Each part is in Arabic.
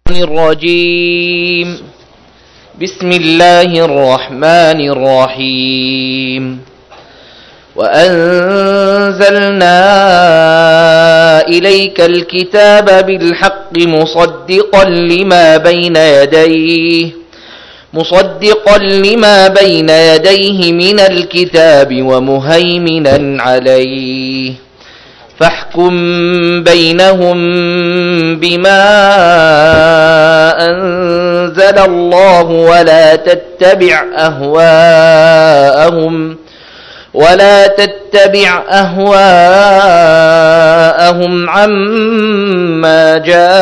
الرجيم. بسم الله الرحمن الرحيم. وأنزلنا إليك الكتاب بالحق مصدقا لما بين يديه من الكتاب ومهيمنا عليه، فاحكم بينهم بما أنزل الله ولا تتبع أهواءهم عما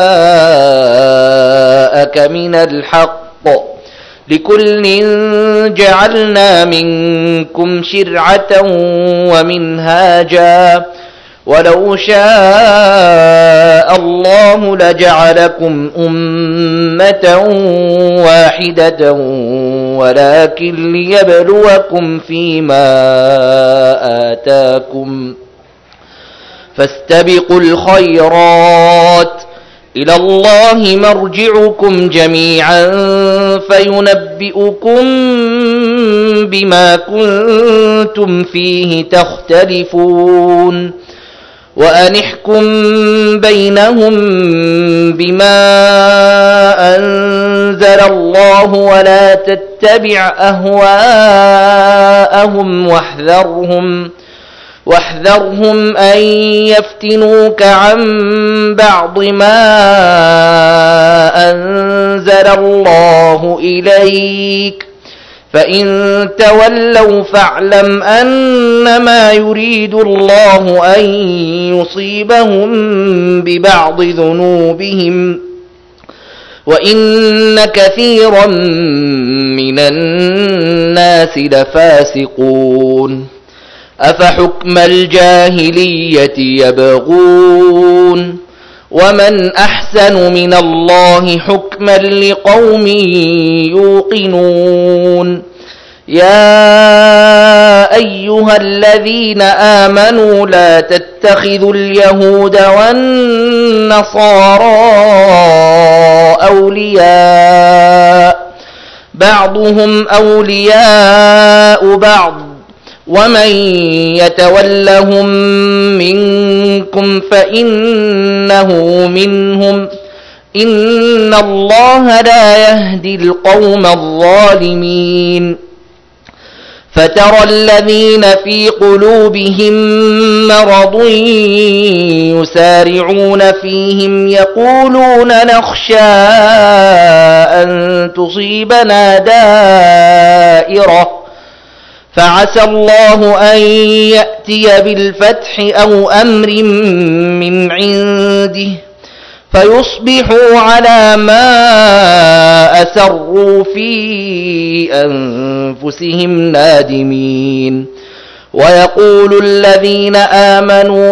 جاءك من الحق، لكل جعلنا منكم شرعة ومنهاجا، ولو شاء الله لجعلكم أمة واحدة ولكن ليبلوكم فيما آتاكم، فاستبقوا الخيرات، إلى الله مرجعكم جميعا فينبئكم بما كنتم فيه تختلفون، وأن احكم بينهم بما أنزل الله ولا تتبع أهواءهم واحذرهم أن يفتنوك عن بعض ما أنزل الله إليك، فإن تولوا فاعلم أنما يريد الله أن يصيبهم ببعض ذنوبهم، وإن كثيرا من الناس لفاسقون. أفحكم الجاهلية يبغون، ومن أحسن من الله حكما لقوم يوقنون. يا أيها الذين آمنوا لا تتخذوا اليهود والنصارى أولياء، بعضهم أولياء بعض، ومن يتولهم منكم فإنه منهم، إن الله لا يهدي القوم الظالمين. فترى الذين في قلوبهم مرض يسارعون فيهم يقولون نخشى أن تصيبنا دائرة، فعسى الله أن يأتي بالفتح أو أمر من عنده فيصبحوا على ما أسروا في أنفسهم نادمين. ويقول الذين آمنوا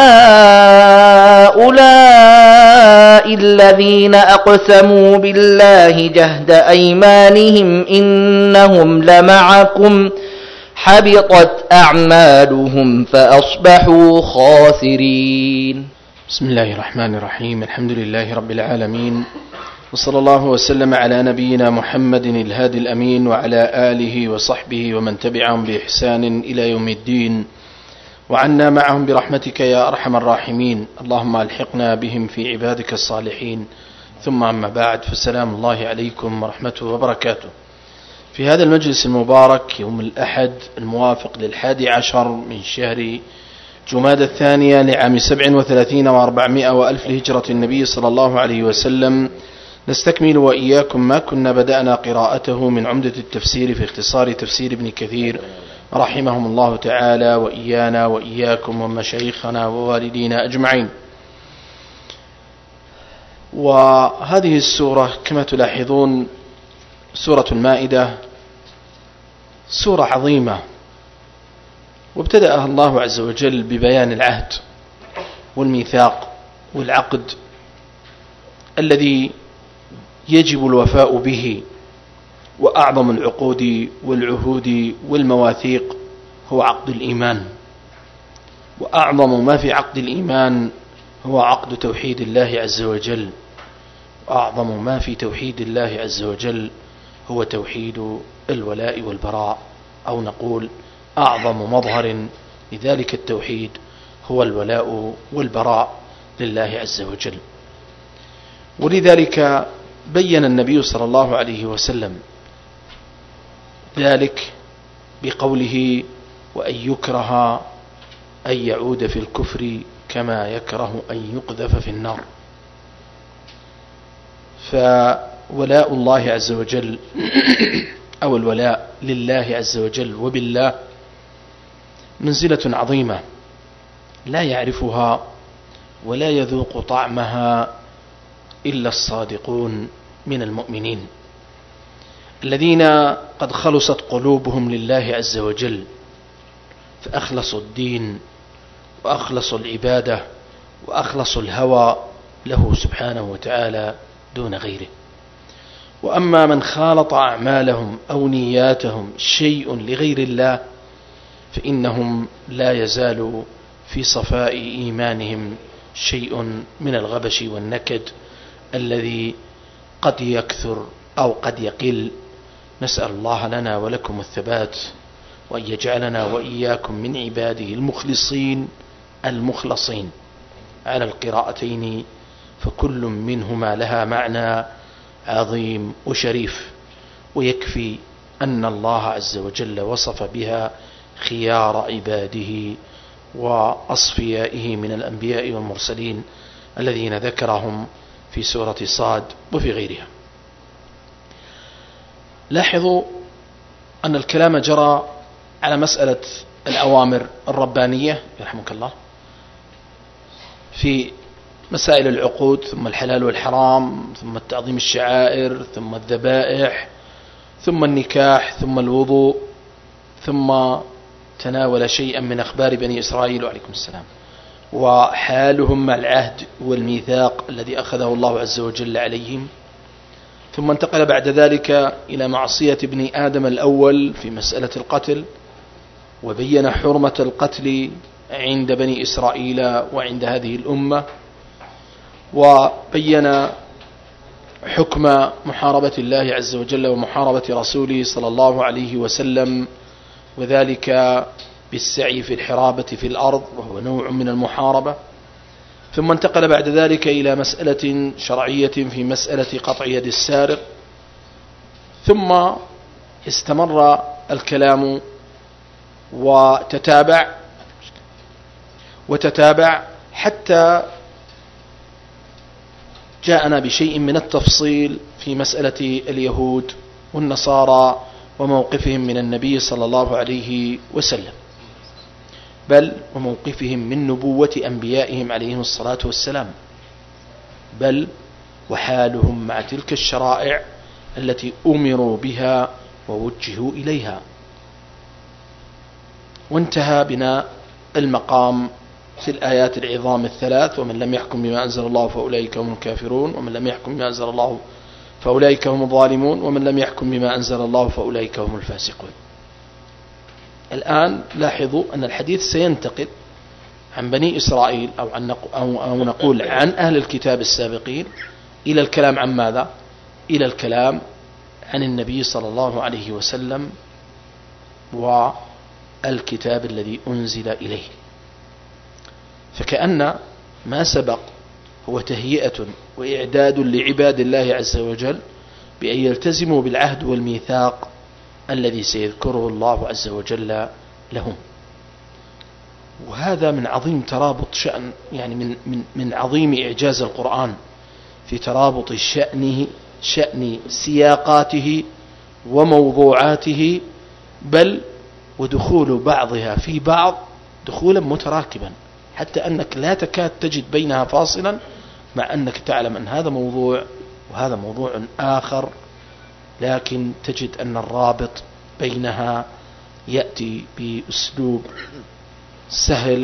أهؤلاء الذين أقسموا بالله جهد أيمانهم إنهم لمعكم حبطت أعمالهم فأصبحوا خاسرين. بسم الله الرحمن الرحيم. الحمد لله رب العالمين، وصلى الله وسلم على نبينا محمد الهادي الأمين وعلى آله وصحبه ومن تبعهم بإحسان إلى يوم الدين، وعنا معهم برحمتك يا أرحم الراحمين. اللهم ألحقنا بهم في عبادك الصالحين. ثم أما بعد، فالسلام الله عليكم ورحمته وبركاته. في هذا المجلس المبارك يوم الأحد الموافق 11 من شهر جمادى الثانية لعام 37 و400 وألف لهجرة النبي صلى الله عليه وسلم، نستكمل وإياكم ما كنا بدأنا قراءته من عمدة التفسير في اختصار تفسير ابن كثير رحمهم الله تعالى، وإيانا وإياكم ومشايخنا ووالدينا أجمعين. وهذه السورة كما تلاحظون سورة المائدة سورة عظيمة، وابتدأها الله عز وجل ببيان العهد والميثاق والعقد الذي يجب الوفاء به، وأعظم العقود والعهود والمواثيق هو عقد الإيمان، وأعظم ما في عقد الإيمان هو عقد توحيد الله عز وجل، أعظم ما في توحيد الله عز وجل هو توحيد الولاء والبراء، أو نقول أعظم مظهر لذلك التوحيد هو الولاء والبراء لله عز وجل. ولذلك بين النبي صلى الله عليه وسلم ذلك بقوله: وأن يكره أن يعود في الكفر كما يكره أن يقذف في النار. فولاء الله عز وجل أو الولاء لله عز وجل وبالله منزلة عظيمة لا يعرفها ولا يذوق طعمها إلا الصادقون من المؤمنين، الذين قد خلصت قلوبهم لله عز وجل، فأخلصوا الدين وأخلصوا العبادة وأخلصوا الهوى له سبحانه وتعالى دون غيره. وأما من خالط أعمالهم أو نياتهم شيء لغير الله فإنهم لا يزال في صفاء إيمانهم شيء من الغبش والنكد الذي قد يكثر أو قد يقل. نسأل الله لنا ولكم الثبات، وأن يجعلنا وإياكم من عباده المخلصين المخلصين على القراءتين، فكل منهما لها معنى عظيم وشريف. ويكفي أن الله عز وجل وصف بها خيار عباده وأصفيائه من الأنبياء والمرسلين الذين ذكرهم في سورة صاد وفي غيرها. لاحظوا أن الكلام جرى على مسألة الأوامر الربانية يرحمك الله في مسائل العقود، ثم الحلال والحرام، ثم التعظيم الشعائر، ثم الذبائح، ثم النكاح، ثم الوضوء، ثم تناول شيئا من أخبار بني إسرائيل وعليكم السلام وحالهم مع العهد والميثاق الذي أخذه الله عز وجل عليهم. ثم انتقل بعد ذلك إلى معصية ابن آدم الأول في مسألة القتل، وبين حرمة القتل عند بني إسرائيل وعند هذه الأمة، وبين حكم محاربة الله عز وجل ومحاربة رسوله صلى الله عليه وسلم، وذلك بالسعي في الحرابة في الأرض وهو نوع من المحاربة. ثم انتقل بعد ذلك إلى مسألة شرعية في مسألة قطع يد السارق، ثم استمر الكلام وتتابع حتى جاءنا بشيء من التفصيل في مسألة اليهود والنصارى وموقفهم من النبي صلى الله عليه وسلم، بل وموقفهم من نبوة أنبيائهم عليهم الصلاة والسلام، بل وحالهم مع تلك الشرائع التي أمروا بها ووجهوا إليها. وانتهى بنا المقام في الآيات العظام الثلاث: ومن لم يحكم بما أنزل الله فأولئك هم الكافرون، ومن لم يحكم بما أنزل الله فأولئك هم الظالمون، ومن لم يحكم بما أنزل الله فأولئك هم الفاسقون. الآن لاحظوا أن الحديث سينتقل عن بني إسرائيل أو نقول عن أهل الكتاب السابقين إلى الكلام عن ماذا؟ إلى الكلام عن النبي صلى الله عليه وسلم والكتاب الذي أنزل إليه. فكأن ما سبق هو تهيئة وإعداد لعباد الله عز وجل بأن يلتزموا بالعهد والميثاق الذي سيذكره الله عز وجل لهم. وهذا من عظيم ترابط شأن، يعني من عظيم إعجاز القرآن في ترابط شأن سياقاته وموضوعاته، بل ودخول بعضها في بعض دخولا متراكبا، حتى أنك لا تكاد تجد بينها فاصلا، مع أنك تعلم أن هذا موضوع وهذا موضوع آخر، لكن تجد أن الرابط بينها يأتي بأسلوب سهل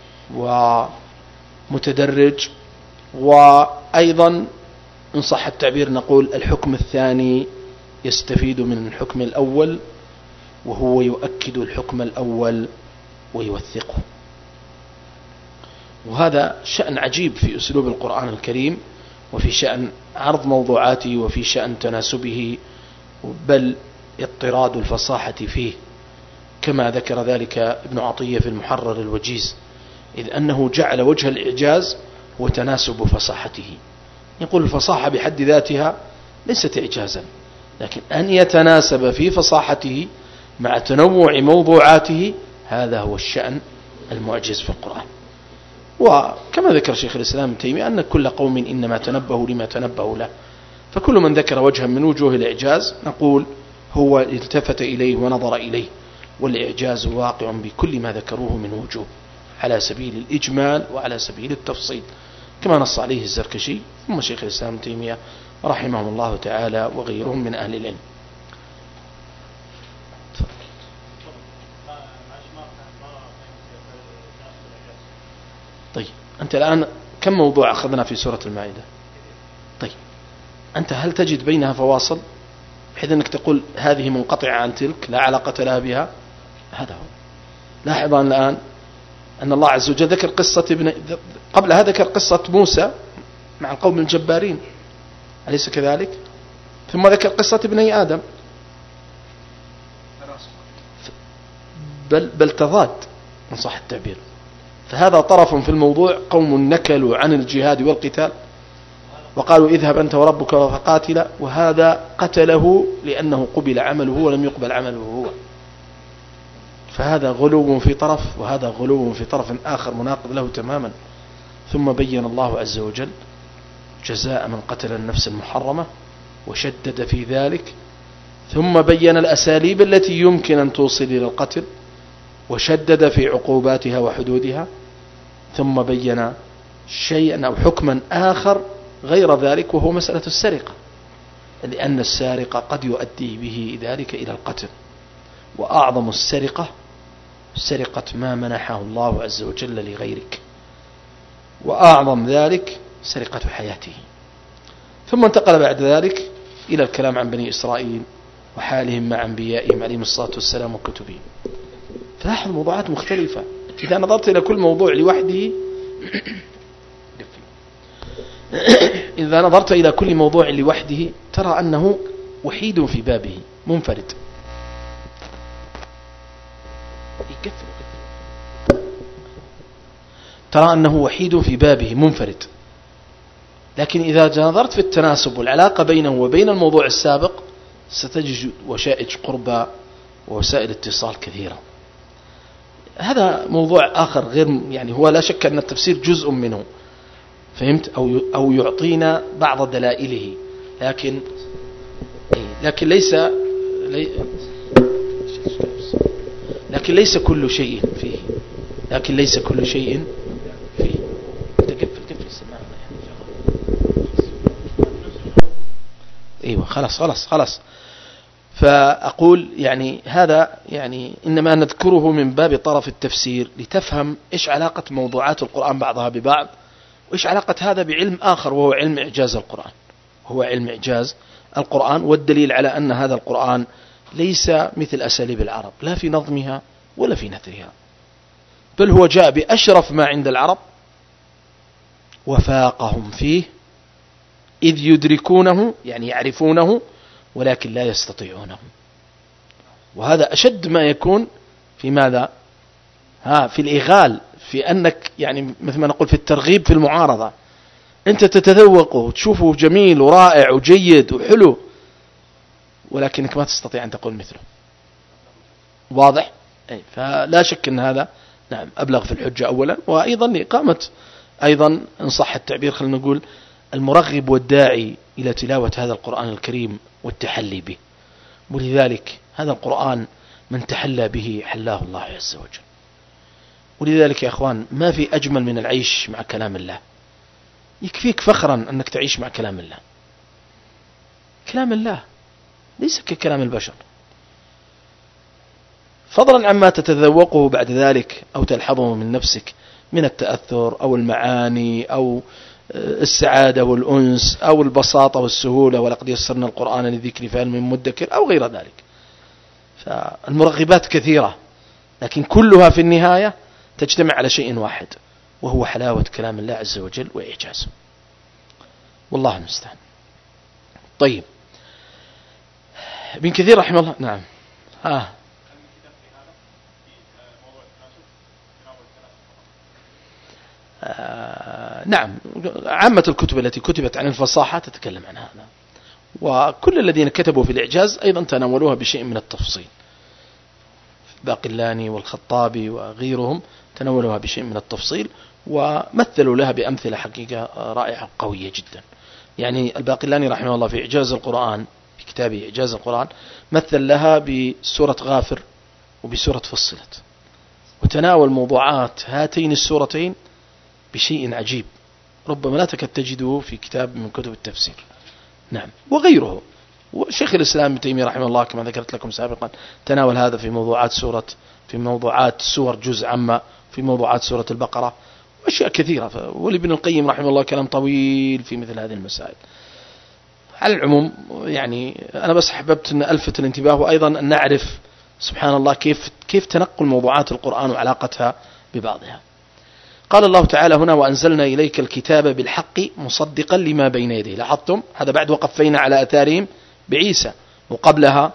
ومتدرج. وأيضا إن صح التعبير نقول الحكم الثاني يستفيد من الحكم الأول، وهو يؤكد الحكم الأول ويوثقه. وهذا شأن عجيب في أسلوب القرآن الكريم، وفي شأن عرض موضوعاته وفي شأن تناسبه، بل اضطراد الفصاحة فيه، كما ذكر ذلك ابن عطية في المحرر الوجيز، إذ أنه جعل وجه الإعجاز هو تناسب فصاحته. يقول الفصاحة بحد ذاتها ليست إعجازا، لكن أن يتناسب في فصاحته مع تنوع موضوعاته، هذا هو الشأن المعجز في القرآن. وكما ذكر شيخ الإسلام ابن تيمية أن كل قوم إنما تنبهوا لما تنبهوا له، فكل من ذكر وجها من وجوه الإعجاز نقول هو التفت إليه ونظر إليه، والإعجاز واقع بكل ما ذكروه من وجوه على سبيل الإجمال وعلى سبيل التفصيل، كما نص عليه الزركشي ثم شيخ الإسلام ابن تيمية رحمه الله تعالى وغيرهم من أهل العلم. طيب أنت الآن كم موضوع أخذنا في سورة المائدة؟ طيب أنت هل تجد بينها فواصل بحيث أنك تقول هذه منقطعة عن تلك لا علاقة لها بها؟ هذا هو. لاحظ الآن أن الله عز وجل ذكر قصة قبلها ذكر قصة موسى مع القوم الجبارين، أليس كذلك؟ ثم ذكر قصة ابني آدم، بل تضاد إن صح التعبير. فهذا طرف في الموضوع، قوم نكلوا عن الجهاد والقتال وقالوا اذهب أنت وربك فقاتلا، وهذا قتله لأنه قبل عمله ولم يقبل عمله هو. فهذا غلو في طرف وهذا غلو في طرف آخر مناقض له تماما. ثم بين الله عز وجل جزاء من قتل النفس المحرمة وشدد في ذلك، ثم بين الأساليب التي يمكن أن توصل إلى القتل وشدد في عقوباتها وحدودها، ثم بين شيئا أو حكما آخر غير ذلك وهو مسألة السرقة، لأن السارق قد يؤدي به ذلك إلى القتل. وأعظم السرقة سرقة ما منحه الله عز وجل لغيرك، وأعظم ذلك سرقة حياته. ثم انتقل بعد ذلك إلى الكلام عن بني إسرائيل وحالهم مع أنبيائهم عليهم الصلاة والسلام وكتبهم. فلاحظ موضوعات مختلفة. إذا نظرت إلى كل موضوع لوحده إذا نظرت إلى كل موضوع لوحده ترى أنه وحيد في بابه منفرد. ترى أنه وحيد في بابه منفرد. لكن إذا نظرت في التناسب والعلاقة بينه وبين الموضوع السابق ستجد وشائج قربى ووسائل اتصال كثيرة. هذا موضوع آخر غير يعني هو لا شك أن التفسير جزء منه، فهمت؟ أو يعطينا بعض دلائله، لكن ليس كل شيء فيه. ايوه خلاص. فأقول يعني هذا يعني إنما نذكره من باب طرف التفسير لتفهم إيش علاقة موضوعات القرآن بعضها ببعض، وإيش علاقة هذا بعلم آخر وهو علم إعجاز القرآن. والدليل على أن هذا القرآن ليس مثل أساليب العرب لا في نظمها ولا في نثرها، بل هو جاء بأشرف ما عند العرب وفاقهم فيه، إذ يدركونه يعني يعرفونه ولكن لا يستطيعونه. وهذا أشد ما يكون في ماذا؟ في الإغال، في أنك يعني مثل ما نقول في الترغيب في المعارضة، أنت تتذوقه وتشوفه جميل ورائع وجيد وحلو، ولكنك ما تستطيع أن تقول مثله. واضح؟ فلا شك أن هذا نعم أبلغ في الحجة أولا، وأيضا لإقامة أيضا إن صح التعبير خلينا نقول المرغب والداعي إلى تلاوة هذا القرآن الكريم والتحلي به. ولذلك هذا القرآن من تحلى به حلاه الله عز وجل. ولذلك يا أخوان ما في أجمل من العيش مع كلام الله. يكفيك فخرا أنك تعيش مع كلام الله. كلام الله ليس ككلام البشر، فضلا عما تتذوقه بعد ذلك أو تلحظه من نفسك من التأثر أو المعاني أو السعادة والأنس أو البساطة والسهولة، ولقد يسرنا القرآن للذكر فهل من مدكر أو غير ذلك. فالمرغبات كثيرة، لكن كلها في النهاية تجتمع على شيء واحد، وهو حلاوة كلام الله عز وجل وإعجازه. والله المستعان. طيب، ابن كثير رحمه الله. نعم. نعم، عامة الكتب التي كتبت عن الفصاحة تتكلم عن هذا، وكل الذين كتبوا في الإعجاز أيضا تناولوها بشيء من التفصيل. باقلاني والخطابي وغيرهم تناولوها بشيء من التفصيل، ومثلوا لها بأمثلة حقيقة رائعة قوية جدا. يعني الباقلاني رحمه الله في إعجاز القرآن، في كتابه إعجاز القرآن، مثل لها بسورة غافر وبسورة فصلت، وتناول موضوعات هاتين السورتين بشيء عجيب ربما لا تكاد تجده في كتاب من كتب التفسير. نعم، وغيره. وشيخ الإسلام ابن تيمية رحمه الله كما ذكرت لكم سابقا تناول هذا في موضوعات سور جزء عامة، في موضوعات سورة البقرة، وأشياء كثيرة. ولابن القيم رحمه الله كلام طويل في مثل هذه المسائل. على العموم يعني أنا بس حببت أن ألفت الانتباه، وأيضا أن نعرف سبحان الله كيف تنقل موضوعات القرآن وعلاقتها ببعضها. قال الله تعالى هنا: وأنزلنا إليك الكتاب بالحق مصدقا لما بين يديه. لاحظتم هذا بعد وقفينا على أثارهم بعيسى، وقبلها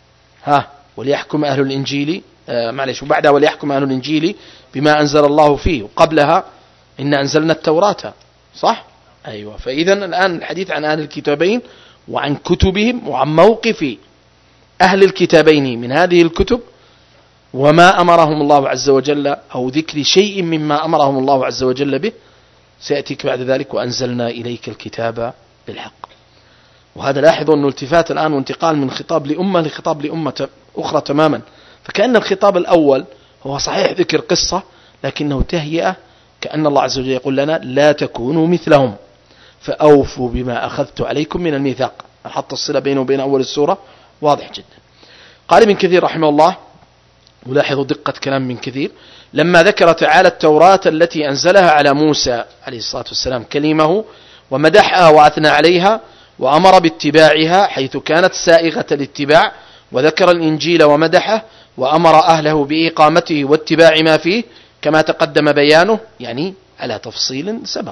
وليحكم أهل الإنجيل وبعدها وليحكم أهل الإنجيل بما أنزل الله فيه، وقبلها إن أنزلنا التوراة. صح؟ أيوة. فإذا الآن الحديث عن أهل الكتابين وعن كتبهم وعن موقف أهل الكتابين من هذه الكتب، وما أمرهم الله عز وجل، أو ذكر شيء مما أمرهم الله عز وجل به، سيأتيك بعد ذلك: وأنزلنا إليك الكتاب بالحق. وهذا لاحظوا أنه التفات الآن وانتقال من خطاب لأمة لخطاب لأمة أخرى تماما. فكأن الخطاب الأول هو صحيح ذكر قصة، لكنه تهيئة، كأن الله عز وجل يقول لنا: لا تكونوا مثلهم فأوفوا بما أخذت عليكم من الميثاق. حط الصلة بينه وبين أول السورة واضح جدا. قال ابن كثير رحمه الله، ولاحظوا دقة كلام ابن كثير، لما ذكر تعالى التوراة التي أنزلها على موسى عليه الصلاة والسلام كلمه، ومدحها وأثنى عليها وأمر باتباعها حيث كانت سائغة الاتباع، وذكر الإنجيل ومدحه وأمر أهله بإقامته واتباع ما فيه كما تقدم بيانه، يعني على تفصيل سبق.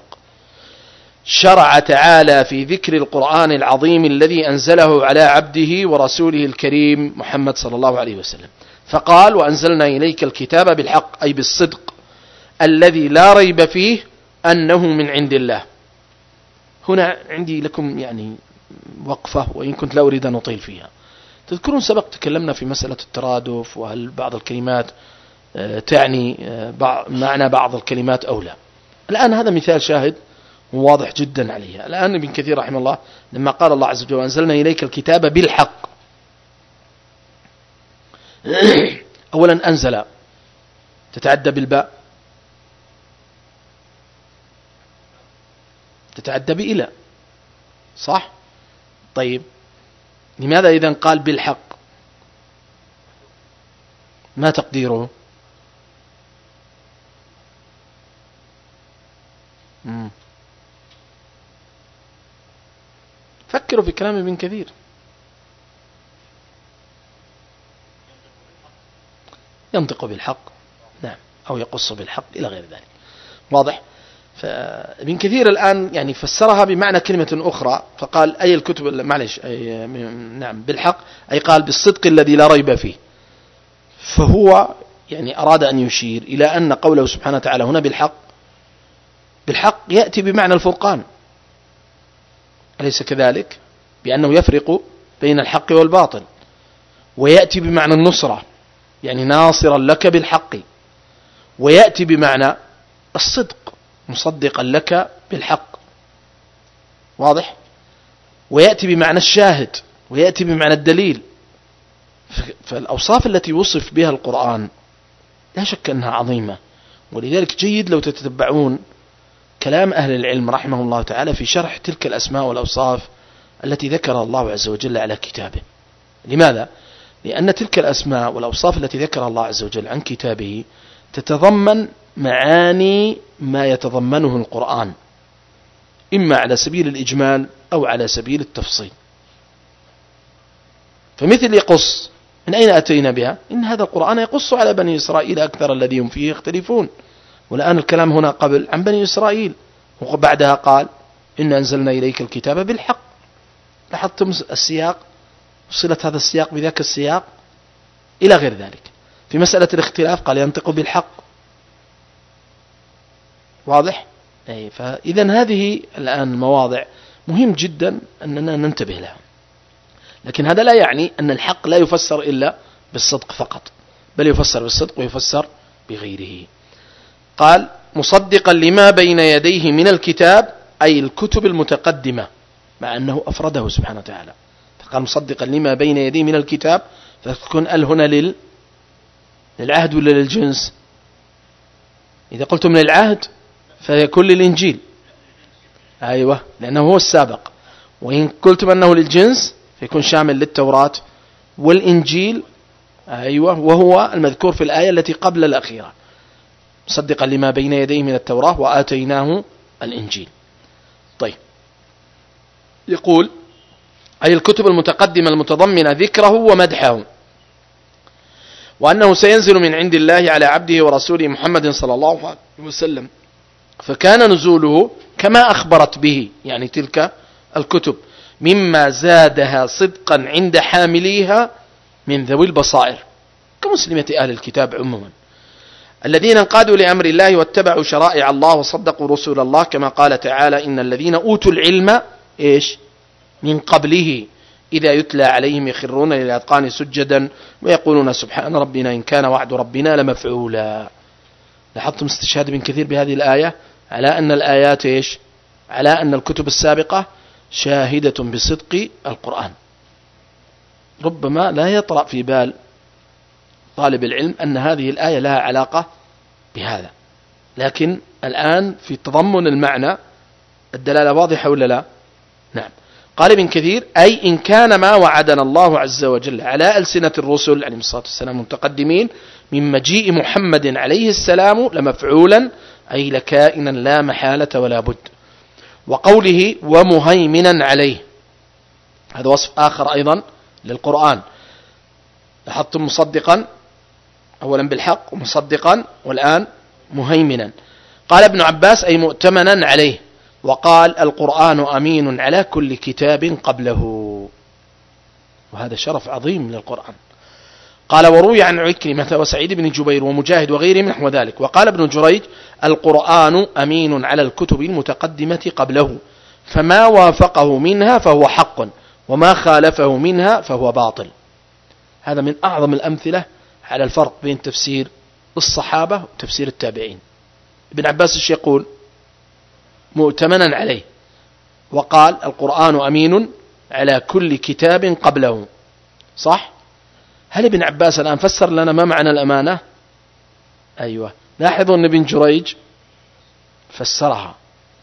شرع تعالى في ذكر القرآن العظيم الذي أنزله على عبده ورسوله الكريم محمد صلى الله عليه وسلم، فقال: وأنزلنا إليك الكتاب بالحق، أي بالصدق الذي لا ريب فيه أنه من عند الله. هنا عندي لكم يعني وقفة، وإن كنت لا أريد أن أطيل فيها. تذكرون سبق تكلمنا في مسألة الترادف، وهل بعض الكلمات تعني معنى بعض الكلمات أو لا. الآن هذا مثال شاهد واضح جدا عليها. الآن ابن كثير رحمه الله لما قال الله عز وجل: وأنزلنا إليك الكتاب بالحق، أولا أنزل تتعدى بالباء، تتعدى بإلى، صح؟ طيب لماذا إذن قال بالحق؟ ما تقديره؟ فكروا في كلام ابن كثير. ينطق بالحق، نعم، أو يقص بالحق إلى غير ذلك. واضح؟ فابن كثير الآن يعني فسرها بمعنى كلمة أخرى، فقال أي الكتب، نعم، بالحق، أي قال بالصدق الذي لا ريب فيه. فهو يعني أراد أن يشير إلى أن قوله سبحانه وتعالى هنا بالحق يأتي بمعنى الفرقان، أليس كذلك؟ بأنه يفرق بين الحق والباطل. ويأتي بمعنى النصرة، يعني ناصرا لك بالحق. ويأتي بمعنى الصدق، مصدقا لك بالحق. واضح؟ ويأتي بمعنى الشاهد، ويأتي بمعنى الدليل. فالأوصاف التي وصف بها القرآن لا شك أنها عظيمة، ولذلك جيد لو تتبعون كلام أهل العلم رحمه الله تعالى في شرح تلك الأسماء والأوصاف التي ذكرها الله عز وجل على كتابه. لماذا؟ لأن تلك الأسماء والأوصاف التي ذكرها الله عز وجل عن كتابه تتضمن معاني ما يتضمنه القرآن، إما على سبيل الإجمال أو على سبيل التفصيل. فمثل يقص، من أين أتينا بها؟ إن هذا القرآن يقص على بني إسرائيل أكثر الذي هم فيه يختلفون. والآن الكلام هنا قبل عن بني إسرائيل، وبعدها قال إن أنزلنا إليك الكتاب بالحق. لاحظتم السياق، صلة هذا السياق بذاك السياق إلى غير ذلك. في مسألة الاختلاف قال ينطق بالحق. واضح؟ فإذا هذه الآن مواضع مهم جدا أننا ننتبه لها. لكن هذا لا يعني أن الحق لا يفسر إلا بالصدق فقط، بل يفسر بالصدق ويفسر بغيره. قال مصدقا لما بين يديه من الكتاب، أي الكتب المتقدمة، مع أنه أفرده سبحانه وتعالى، فقال مصدقا لما بين يديه من الكتاب، فتكون هنا للعهد ولا للجنس؟ إذا قلتم للعهد فيكون للإنجيل، أيوة، لأنه هو السابق. وإن قلتم أنه للجنس فيكون شامل للتوراة والإنجيل، أيوة، وهو المذكور في الآية التي قبل الأخيرة، مصدقا لما بين يديه من التوراة وآتيناه الإنجيل. طيب، يقول أي الكتب المتقدمة المتضمنة ذكره ومدحه، وأنه سينزل من عند الله على عبده ورسوله محمد صلى الله عليه وسلم، فكان نزوله كما أخبرت به، يعني تلك الكتب، مما زادها صدقا عند حامليها من ذوي البصائر كمسلمة أهل الكتاب عموما، الذين انقادوا لأمر الله واتبعوا شرائع الله وصدقوا رسول الله، كما قال تعالى إن الذين أوتوا العلم من قبله إذا يتلى عليهم يخرون للأذقان سجدا ويقولون سبحان ربنا إن كان وعد ربنا لمفعولا. لاحظتم استشهاد ابن كثير بهذه الآية على أن الآيات على أن الكتب السابقة شاهدة بصدق القرآن. ربما لا يطرأ في بال طالب العلم أن هذه الآية لها علاقة بهذا، لكن الآن في تضمن المعنى الدلالة واضحة ولا لا؟ نعم. قال ابن كثير أي إن كان ما وعدنا الله عز وجل على ألسنة الرسل عليه الصلاة والسلام المتقدمين من مجيء محمد عليه السلام لمفعولا، أي لكائنا لا محالة ولا بد. وقوله ومهيمنا عليه، هذا وصف آخر أيضا للقرآن. لاحظتم مصدقا أولا بالحق ومصدقا والآن مهيمنا. قال ابن عباس أي مؤتمنا عليه، وقال القرآن أمين على كل كتاب قبله، وهذا شرف عظيم للقرآن. قال وروي عن عكرمة وسعيد بن جبير ومجاهد وغيرهم نحو ذلك. وقال ابن جريج القرآن أمين على الكتب المتقدمة قبله، فما وافقه منها فهو حق وما خالفه منها فهو باطل. هذا من أعظم الأمثلة على الفرق بين تفسير الصحابة وتفسير التابعين. ابن عباس ايش يقول؟ مؤتمنا عليه، وقال القرآن أمين على كل كتاب قبله، صح؟ هل ابن عباس الآن فسر لنا ما معنى الأمانة؟ أيوة، لاحظوا أن ابن جريج فسرها.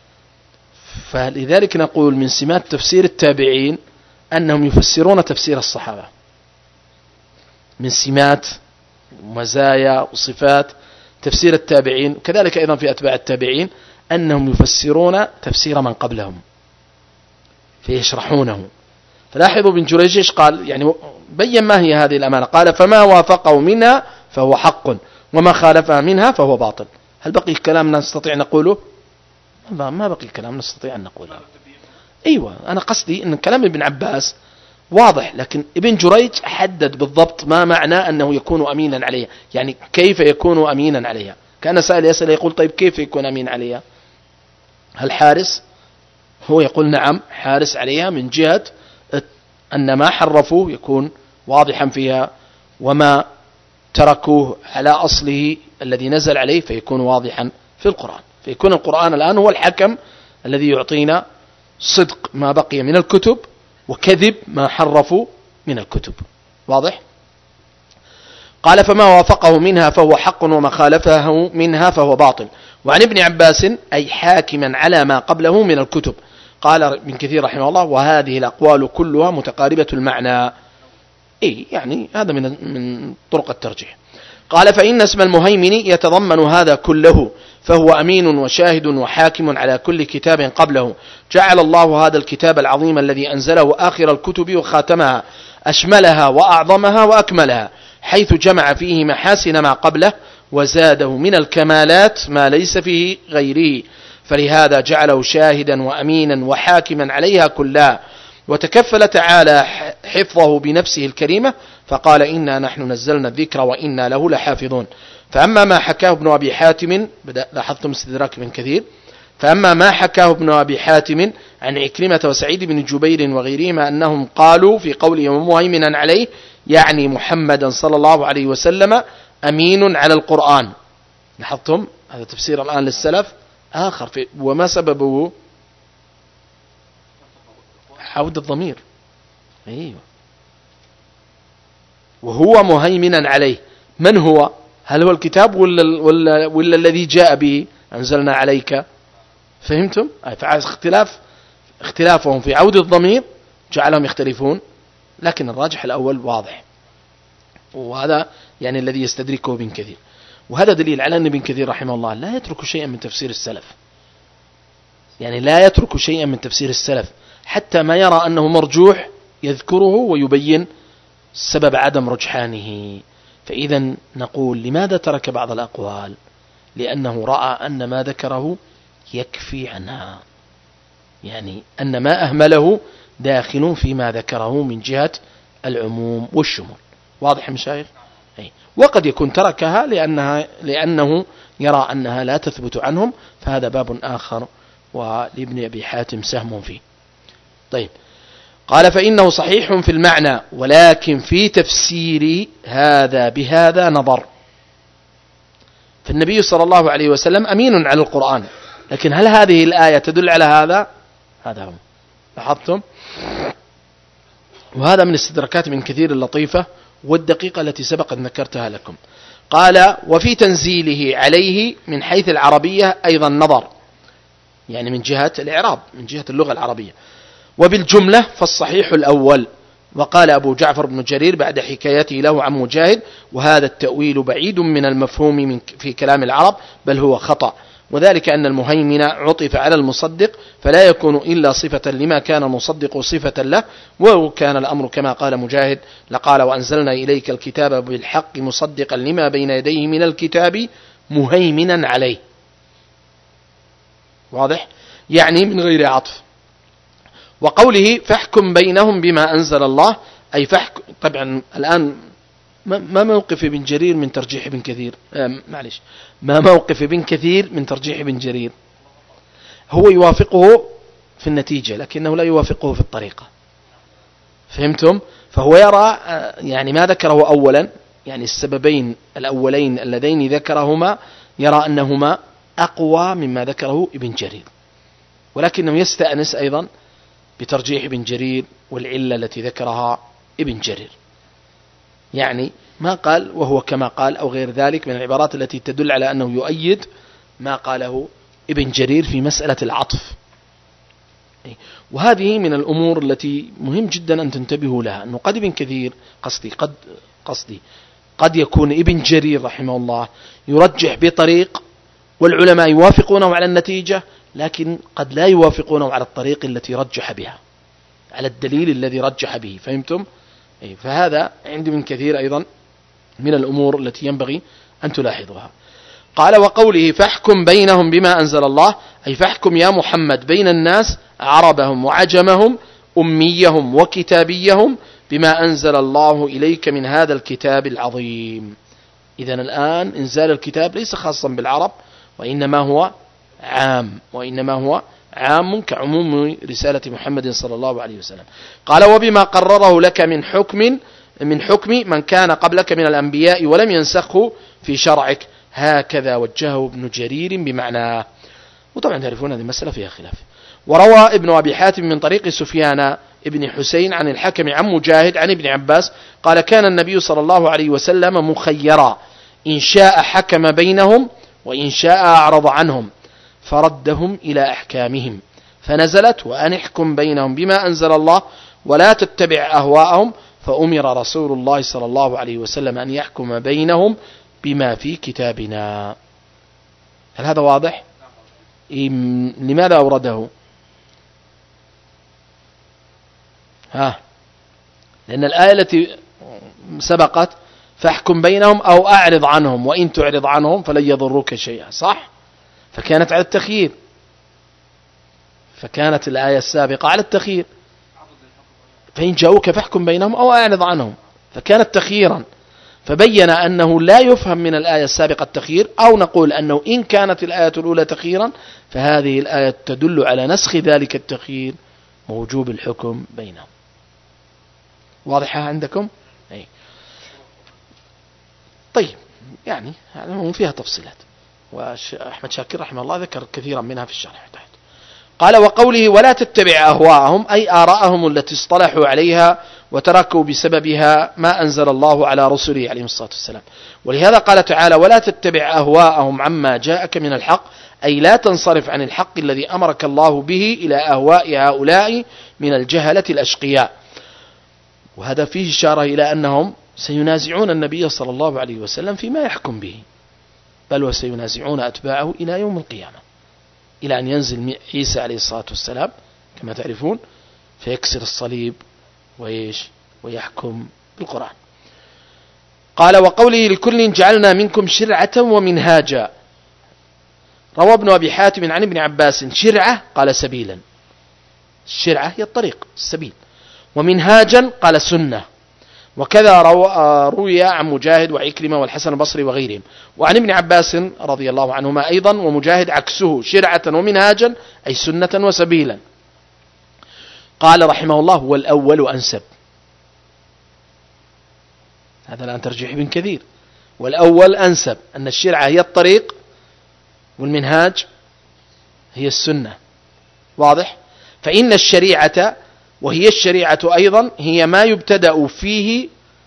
فلذلك نقول من سمات تفسير التابعين أنهم يفسرون تفسير الصحابة، من سمات ومزايا وصفات تفسير التابعين، كذلك أيضا في أتباع التابعين أنهم يفسرون تفسير من قبلهم فيشرحونه. فلاحظوا ابن جريج ايش قال، يعني بين ما هي هذه الأمانة، قال فما وافقه منها فهو حق وما خالفها منها فهو باطل. هل بقي كلام نستطيع نقوله؟ ما بقي كلام نستطيع أن نقوله. أيوة، أنا قصدي أن كلام ابن عباس واضح، لكن ابن جريج حدد بالضبط ما معنى أنه يكون أمينا عليها، يعني كيف يكون أمينا عليها. كان سائل يسأل يقول طيب كيف يكون أمين عليها؟ هل حارس؟ هو يقول نعم حارس عليها من جهة أن ما حرفوه يكون واضحا فيها، وما تركوه على أصله الذي نزل عليه فيكون واضحا في القرآن، فيكون القرآن الآن هو الحكم الذي يعطينا صدق ما بقي من الكتب وكذب ما حرفوا من الكتب. واضح؟ قال فما وافقه منها فهو حق وما خالفه منها فهو باطل. وعن ابن عباس أي حاكما على ما قبله من الكتب. قال ابن كثير رحمه الله وهذه الأقوال كلها متقاربة المعنى، يعني هذا من طرق الترجيح. قال فإن اسم المهيمن يتضمن هذا كله، فهو أمين وشاهد وحاكم على كل كتاب قبله. جعل الله هذا الكتاب العظيم الذي أنزله آخر الكتب وخاتمها أشملها وأعظمها وأكملها، حيث جمع فيه محاسن ما قبله وزاده من الكمالات ما ليس فيه غيره، فلهذا جعله شاهدا وأمينا وحاكما عليها كلها، وتكفل تعالى حفظه بنفسه الكريمة، فقال إنا نحن نزلنا الذكر وإنا له لحافظون. فأما ما حكاه ابن أبي حاتم، لاحظتم استدراك ابن كثير، فأما ما حكاه ابن أبي حاتم عن عكرمة وسعيد بن جبير وغيرهما أنهم قالوا في قوله ومهيمنا عليه، يعني محمدا صلى الله عليه وسلم أمين على القرآن. لاحظتم هذا تفسير الآن للسلف آخر وما سببه؟ عود الضمير. أيوه. وهو مهيمنا عليه، من هو؟ هل هو الكتاب ولا الذي جاء به أنزلنا عليك؟ فهمتم؟ اختلافهم في عود الضمير جعلهم يختلفون، لكن الراجح الأول واضح، وهذا يعني الذي يستدركه ابن كثير. وهذا دليل على أن ابن كثير رحمه الله لا يترك شيئا من تفسير السلف، يعني لا يترك شيئا من تفسير السلف، حتى ما يرى أنه مرجوح يذكره ويبين سبب عدم رجحانه. فإذا نقول لماذا ترك بعض الأقوال؟ لأنه رأى أن ما ذكره يكفي عنها، يعني أن ما أهمله داخل فيما ذكره من جهة العموم والشمول. واضح يا مشايخ؟ وقد يكون تركها لأنه يرى أنها لا تثبت عنهم، فهذا باب آخر ولابن أبي حاتم سهم فيه. طيب، قال فإنه صحيح في المعنى، ولكن في تفسير هذا بهذا نظر. فالنبي صلى الله عليه وسلم أمين على القرآن، لكن هل هذه الآية تدل على هذا؟ هذا هو. لاحظتم؟ وهذا من استدراكات من كثير اللطيفة والدقيقة التي سبقت ذكرتها لكم. قال وفي تنزيله عليه من حيث العربية أيضا نظر، يعني من جهة الإعراب، من جهة اللغة العربية. وبالجملة فالصحيح الأول. وقال أبو جعفر بن جرير بعد حكايته له عن مجاهد وهذا التأويل بعيد من المفهوم في كلام العرب، بل هو خطأ، وذلك أن المهيمن عطف على المصدق فلا يكون إلا صفة لما كان المصدق صفة له، وكان الأمر كما قال مجاهد لقال وأنزلنا إليك الكتاب بالحق مصدقا لما بين يديه من الكتاب مهيمنا عليه. واضح؟ يعني من غير عطف. وقوله فاحكم بينهم بما أنزل الله، أي فاحكم. طبعا الآن ما موقف ابن جرير من ترجيح ابن كثير؟ ما موقف ابن كثير من ترجيح ابن جرير؟ هو يوافقه في النتيجة لكنه لا يوافقه في الطريقة. فهمتم؟ فهو يرى يعني ما ذكره أولا، يعني السببين الأولين اللذين ذكرهما يرى أنهما أقوى مما ذكره ابن جرير، ولكنه يستأنس أيضا بترجيح ابن جرير والعلة التي ذكرها ابن جرير، يعني ما قال وهو كما قال أو غير ذلك من العبارات التي تدل على أنه يؤيد ما قاله ابن جرير في مسألة العطف. وهذه من الأمور التي مهم جدا أن تنتبهوا لها، أنه قد ابن كثير قد يكون ابن جرير رحمه الله يرجح بطريق والعلماء يوافقونه على النتيجة، لكن قد لا يوافقونه على الطريق التي رجح بها، على الدليل الذي رجح به. فهمتم؟ فهذا عند ابن كثير أيضا من الأمور التي ينبغي أن تلاحظها. قال وقوله فاحكم بينهم بما أنزل الله، أي فاحكم يا محمد بين الناس عربهم وعجمهم أميهم وكتابيهم بما أنزل الله إليك من هذا الكتاب العظيم. إذن الآن إنزال الكتاب ليس خاصا بالعرب، وإنما هو عام كعموم رسالة محمد صلى الله عليه وسلم. قال وبما قرره لك من حكم من كان قبلك من الأنبياء ولم ينسخه في شرعك، هكذا وجهه ابن جرير بمعناه. وطبعا تعرفون هذه المسألة فيها خلاف. وروى ابن أبي حاتم من طريق سفيان ابن حسين عن الحكم عن مجاهد عن ابن عباس قال كان النبي صلى الله عليه وسلم مخيرا، إن شاء حكم بينهم وإن شاء أعرض عنهم فردهم إلى أحكامهم، فنزلت وأن احكم بينهم بما أنزل الله ولا تتبع أهواءهم، فأمر رسول الله صلى الله عليه وسلم أن يحكم بينهم بما في كتابنا. هل هذا واضح؟ لماذا أورده؟ لأن الآية التي سبقت فاحكم بينهم أو أعرض عنهم، وإن تعرض عنهم فلن يضروك شيئا، صح؟ فكانت على التخيير. فكانت الآية السابقة على التخيير، فإن جاءوك فاحكم بينهم أو أعرض عنهم، فكانت تخييرا، فبين أنه لا يفهم من الآية السابقة التخيير، أو نقول أنه إن كانت الآية الأولى تخييرا فهذه الآية تدل على نسخ ذلك التخيير ووجوب الحكم بينهم. واضحة عندكم؟ أي. طيب، يعني فيها تفصيلات، وأحمد شاكر رحمه الله ذكر كثيرا منها في الشرح تحت. قال: وقوله ولا تتبع أهواءهم، أي آراءهم التي اصطلحوا عليها وتركوا بسببها ما أنزل الله على رسله عليه الصلاة والسلام. ولهذا قال تعالى: ولا تتبع أهواءهم عما جاءك من الحق، أي لا تنصرف عن الحق الذي أمرك الله به إلى أهواء هؤلاء من الجهلة الأشقياء. وهذا فيه إشارة إلى أنهم سينازعون النبي صلى الله عليه وسلم فيما يحكم به، بل وسينازعون أتباعه إلى يوم القيامة، إلى أن ينزل عيسى عليه الصلاة والسلام كما تعرفون فيكسر الصليب ويحكم بالقرآن. قال: وقوله لكل جعلنا منكم شرعة ومنهاجا. روى ابن أبي حاتم عن ابن عباس: شرعة قال سبيلا، الشرعة هي الطريق السبيل، ومنهاجا قال سنة. وكذا روي عن مجاهد وعكرمة والحسن البصري وغيرهم. وعن ابن عباس رضي الله عنهما أيضا ومجاهد عكسه، شرعة ومنهاجا أي سنة وسبيلا. قال رحمه الله: والأول أنسب. هذا الآن ترجيح ابن كثير، والأول أنسب، أن الشرعة هي الطريق والمنهاج هي السنة. واضح؟ فإن الشريعة وهي الشريعة أيضا هي ما يبتدأ فيه،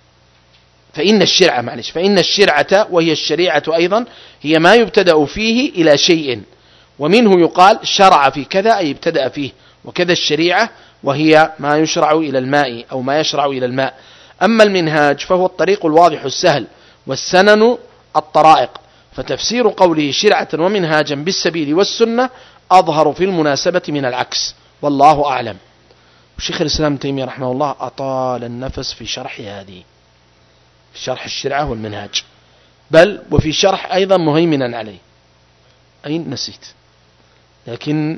فإن الشرعة وهي الشريعة أيضا هي ما يبتدأ فيه إلى شيء، ومنه يقال شرع في كذا أي ابتدأ فيه، وكذا الشريعة وهي ما يشرع إلى الماء أو ما يشرع إلى الماء. أما المنهاج فهو الطريق الواضح السهل، والسنن الطرائق. فتفسير قوله شرعة ومنهاجا بالسبيل والسنة أظهر في المناسبة من العكس، والله أعلم. وشيخ الإسلام تيمية رحمه الله أطال النفس في شرح هذه، في شرح الشرعة والمنهاج، بل وفي شرح أيضا مهيمنا عليه، أي نسيت، لكن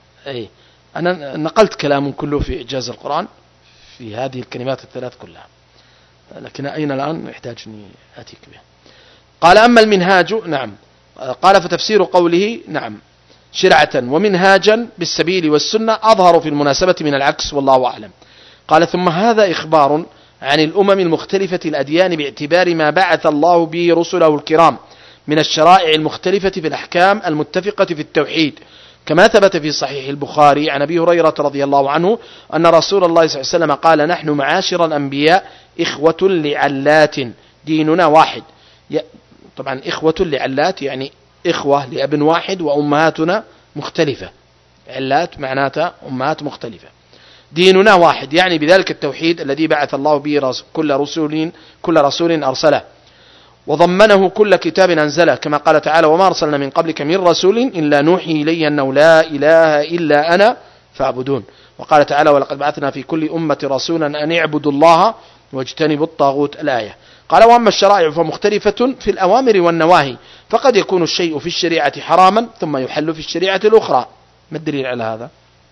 أنا نقلت كلام كله في إعجاز القرآن في هذه الكلمات الثلاث كلها، لكن أين الآن يحتاج أني أتيك بها. قال: أما المنهاج، نعم، قال: فتفسير قوله نعم شرعة ومنهاجا بالسبيل والسنة أظهر في المناسبة من العكس، والله أعلم. قال: ثم هذا إخبار عن الأمم المختلفة الأديان باعتبار ما بعث الله به رسله الكرام من الشرائع المختلفة في الأحكام المتفقة في التوحيد، كما ثبت في صحيح البخاري عن أبي هريرة رضي الله عنه أن رسول الله صلى الله عليه وسلم قال: نحن معاشر الأنبياء إخوة لعلات ديننا واحد. طبعا إخوة لعلات يعني إخوة لأب واحد وأمهاتنا مختلفة، علات معناتها أمهات مختلفة. ديننا واحد يعني بذلك التوحيد الذي بعث الله به كل رسول أرسله، وضمنه كل كتاب أنزله، كما قال تعالى: وما أرسلنا من قبلك من رسول إلا نوحي إليه أنه لا إله إلا أنا فاعبدون. وقال تعالى: ولقد بعثنا في كل أمة رسولا أن اعبدوا الله واجتنبوا الطاغوت، الآية. قال: وأما الشرائع فمختلفة في الأوامر والنواهي، فقد يكون الشيء في الشريعة حراما ثم يحل في الشريعة الأخرى. ما الدليل على هذا؟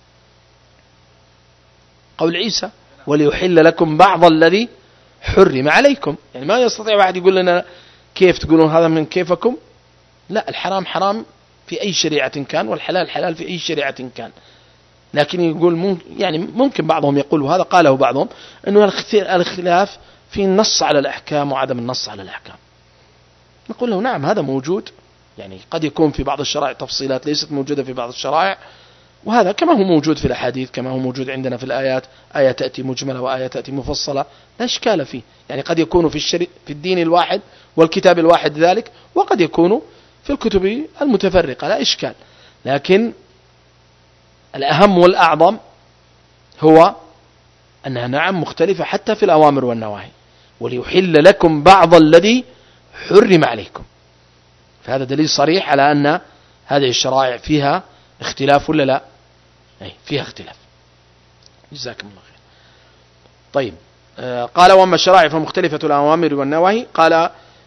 قول عيسى: وليحل لكم بعض الذي حرم عليكم. يعني ما يستطيع واحد يقول لنا كيف تقولون هذا من كيفكم؟ لا، الحرام حرام في أي شريعة كان، والحلال حلال في أي شريعة كان. لكن يقول يعني ممكن بعضهم يقول، وهذا قاله بعضهم، أنه الخلاف في النص على الأحكام وعدم النص على الأحكام. نقول له نعم، هذا موجود، يعني قد يكون في بعض الشرائع تفصيلات ليست موجودة في بعض الشرائع، وهذا كما هو موجود في الأحاديث، كما هو موجود عندنا في الآيات، آية تأتي مجملة وآية تأتي مفصلة، لا إشكال فيه. يعني قد يكون في الدين الواحد والكتاب الواحد ذلك، وقد يكون في الكتب المتفرقة، لا إشكال. لكن الأهم والأعظم هو أنها نعم مختلفة حتى في الأوامر والنواهي. وليحل لكم بعض الذي حرم عليكم، فهذا دليل صريح على أن هذه الشرائع فيها اختلاف ولا لا؟ فيها اختلاف. جزاكم الله خير. طيب، قال: وأما الشرائع فمختلفة الأوامر والنواهي. قال: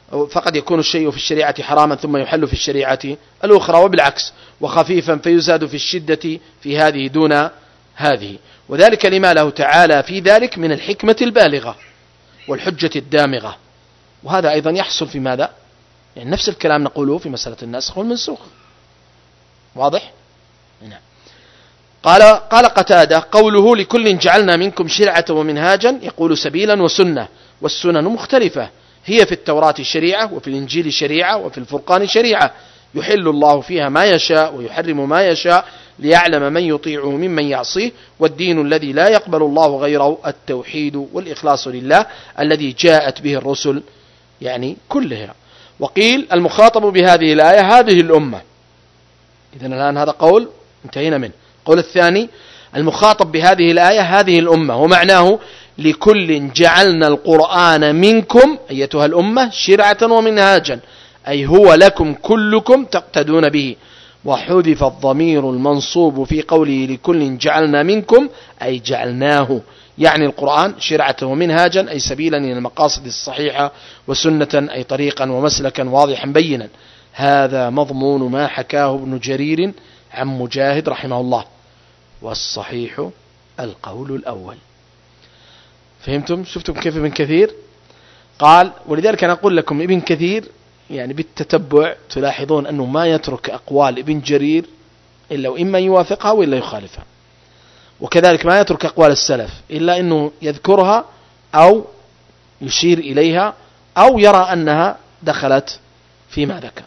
فقد يكون الشيء في الشريعة حراما ثم يحل في الشريعة الأخرى، وبالعكس، وخفيفا فيزاد في الشدة في هذه دون هذه، وذلك لما له تعالى في ذلك من الحكمة البالغة والحجة الدامغة. وهذا أيضا يحصل في ماذا؟ يعني نفس الكلام نقوله في مسألة الناسخ والمنسوخ. واضح؟ نعم. قال قتادة: قوله لكل جعلنا منكم شرعة ومنهاجا، يقول سبيلا وسنة، والسنن مختلفة، هي في التوراة شريعة، وفي الإنجيل شريعة، وفي الفرقان شريعة، يحل الله فيها ما يشاء ويحرم ما يشاء، ليعلم من يطيعه ممن يعصيه، والدين الذي لا يقبل الله غيره التوحيد والإخلاص لله الذي جاءت به الرسل يعني كلها. وقيل المخاطب بهذه الآية هذه الأمة. إذن الآن هذا قول انتهينا منه. قول الثاني: المخاطب بهذه الآية هذه الأمة، ومعناه لكل جعلنا القرآن منكم أيتها الأمة شرعة ومنهاجا، أي هو لكم كلكم تقتدون به. وحذف الضمير المنصوب في قوله لكل جعلنا منكم أي جعلناه، يعني القرآن شرعة ومنهاجا أي سبيلا إلى المقاصد الصحيحة، وسنة أي طريقا ومسلكا واضحا بينا. هذا مضمون ما حكاه ابن جرير عن مجاهد رحمه الله، والصحيح القول الأول. فهمتم؟ شفتم كيف ابن كثير قال؟ ولذلك أنا أقول لكم ابن كثير يعني بالتتبع تلاحظون أنه ما يترك أقوال ابن جرير إلا وإما يوافقها وإلا يخالفها، وكذلك ما يترك أقوال السلف إلا أنه يذكرها أو يشير إليها أو يرى أنها دخلت فيما ذكر.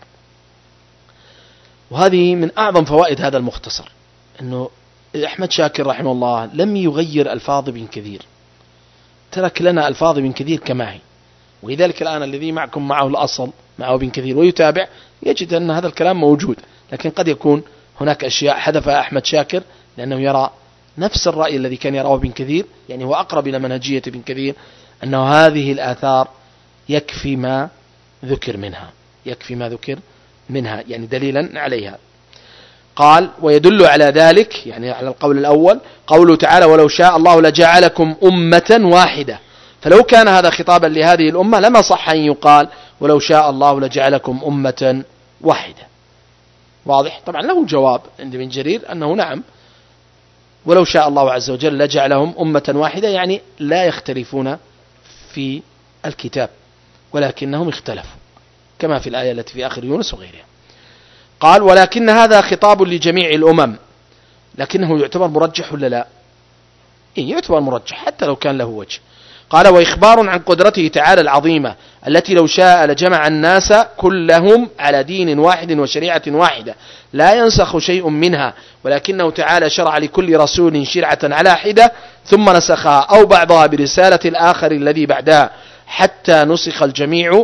وهذه من أعظم فوائد هذا المختصر، أنه أحمد شاكر رحمه الله لم يغير ألفاظ ابن كثير، ترك لنا ألفاظ ابن كثير كما هي. ولذلك الآن الذي معكم معه الأصل معه ابن كثير ويتابع يجد أن هذا الكلام موجود، لكن قد يكون هناك أشياء حذفها أحمد شاكر لأنه يرى نفس الرأي الذي كان يراه ابن كثير، يعني هو أقرب إلى منهجية ابن كثير، أنه هذه الآثار يكفي ما ذكر منها يعني دليلا عليها. قال: ويدل على ذلك يعني على القول الأول قوله تعالى: ولو شاء الله لجعلكم أمة واحدة. فلو كان هذا خطابا لهذه الأمة لما صح أن يقال ولو شاء الله لجعلكم أمة واحدة. واضح؟ طبعا له جواب عند ابن جرير أنه نعم، ولو شاء الله عز وجل لجعلهم أمة واحدة، يعني لا يختلفون في الكتاب ولكنهم اختلفوا كما في الآية التي في آخر يونس وغيرها. قال: ولكن هذا خطاب لجميع الأمم، لكنه يعتبر مرجح ولا لا؟ يعتبر مرجح حتى لو كان له وجه. قال: وإخبار عن قدرته تعالى العظيمة التي لو شاء لجمع الناس كلهم على دين واحد وشريعة واحدة لا ينسخ شيء منها، ولكنه تعالى شرع لكل رسول شرعة على حدة ثم نسخها أو بعضها برسالة الآخر الذي بعدها، حتى نسخ الجميع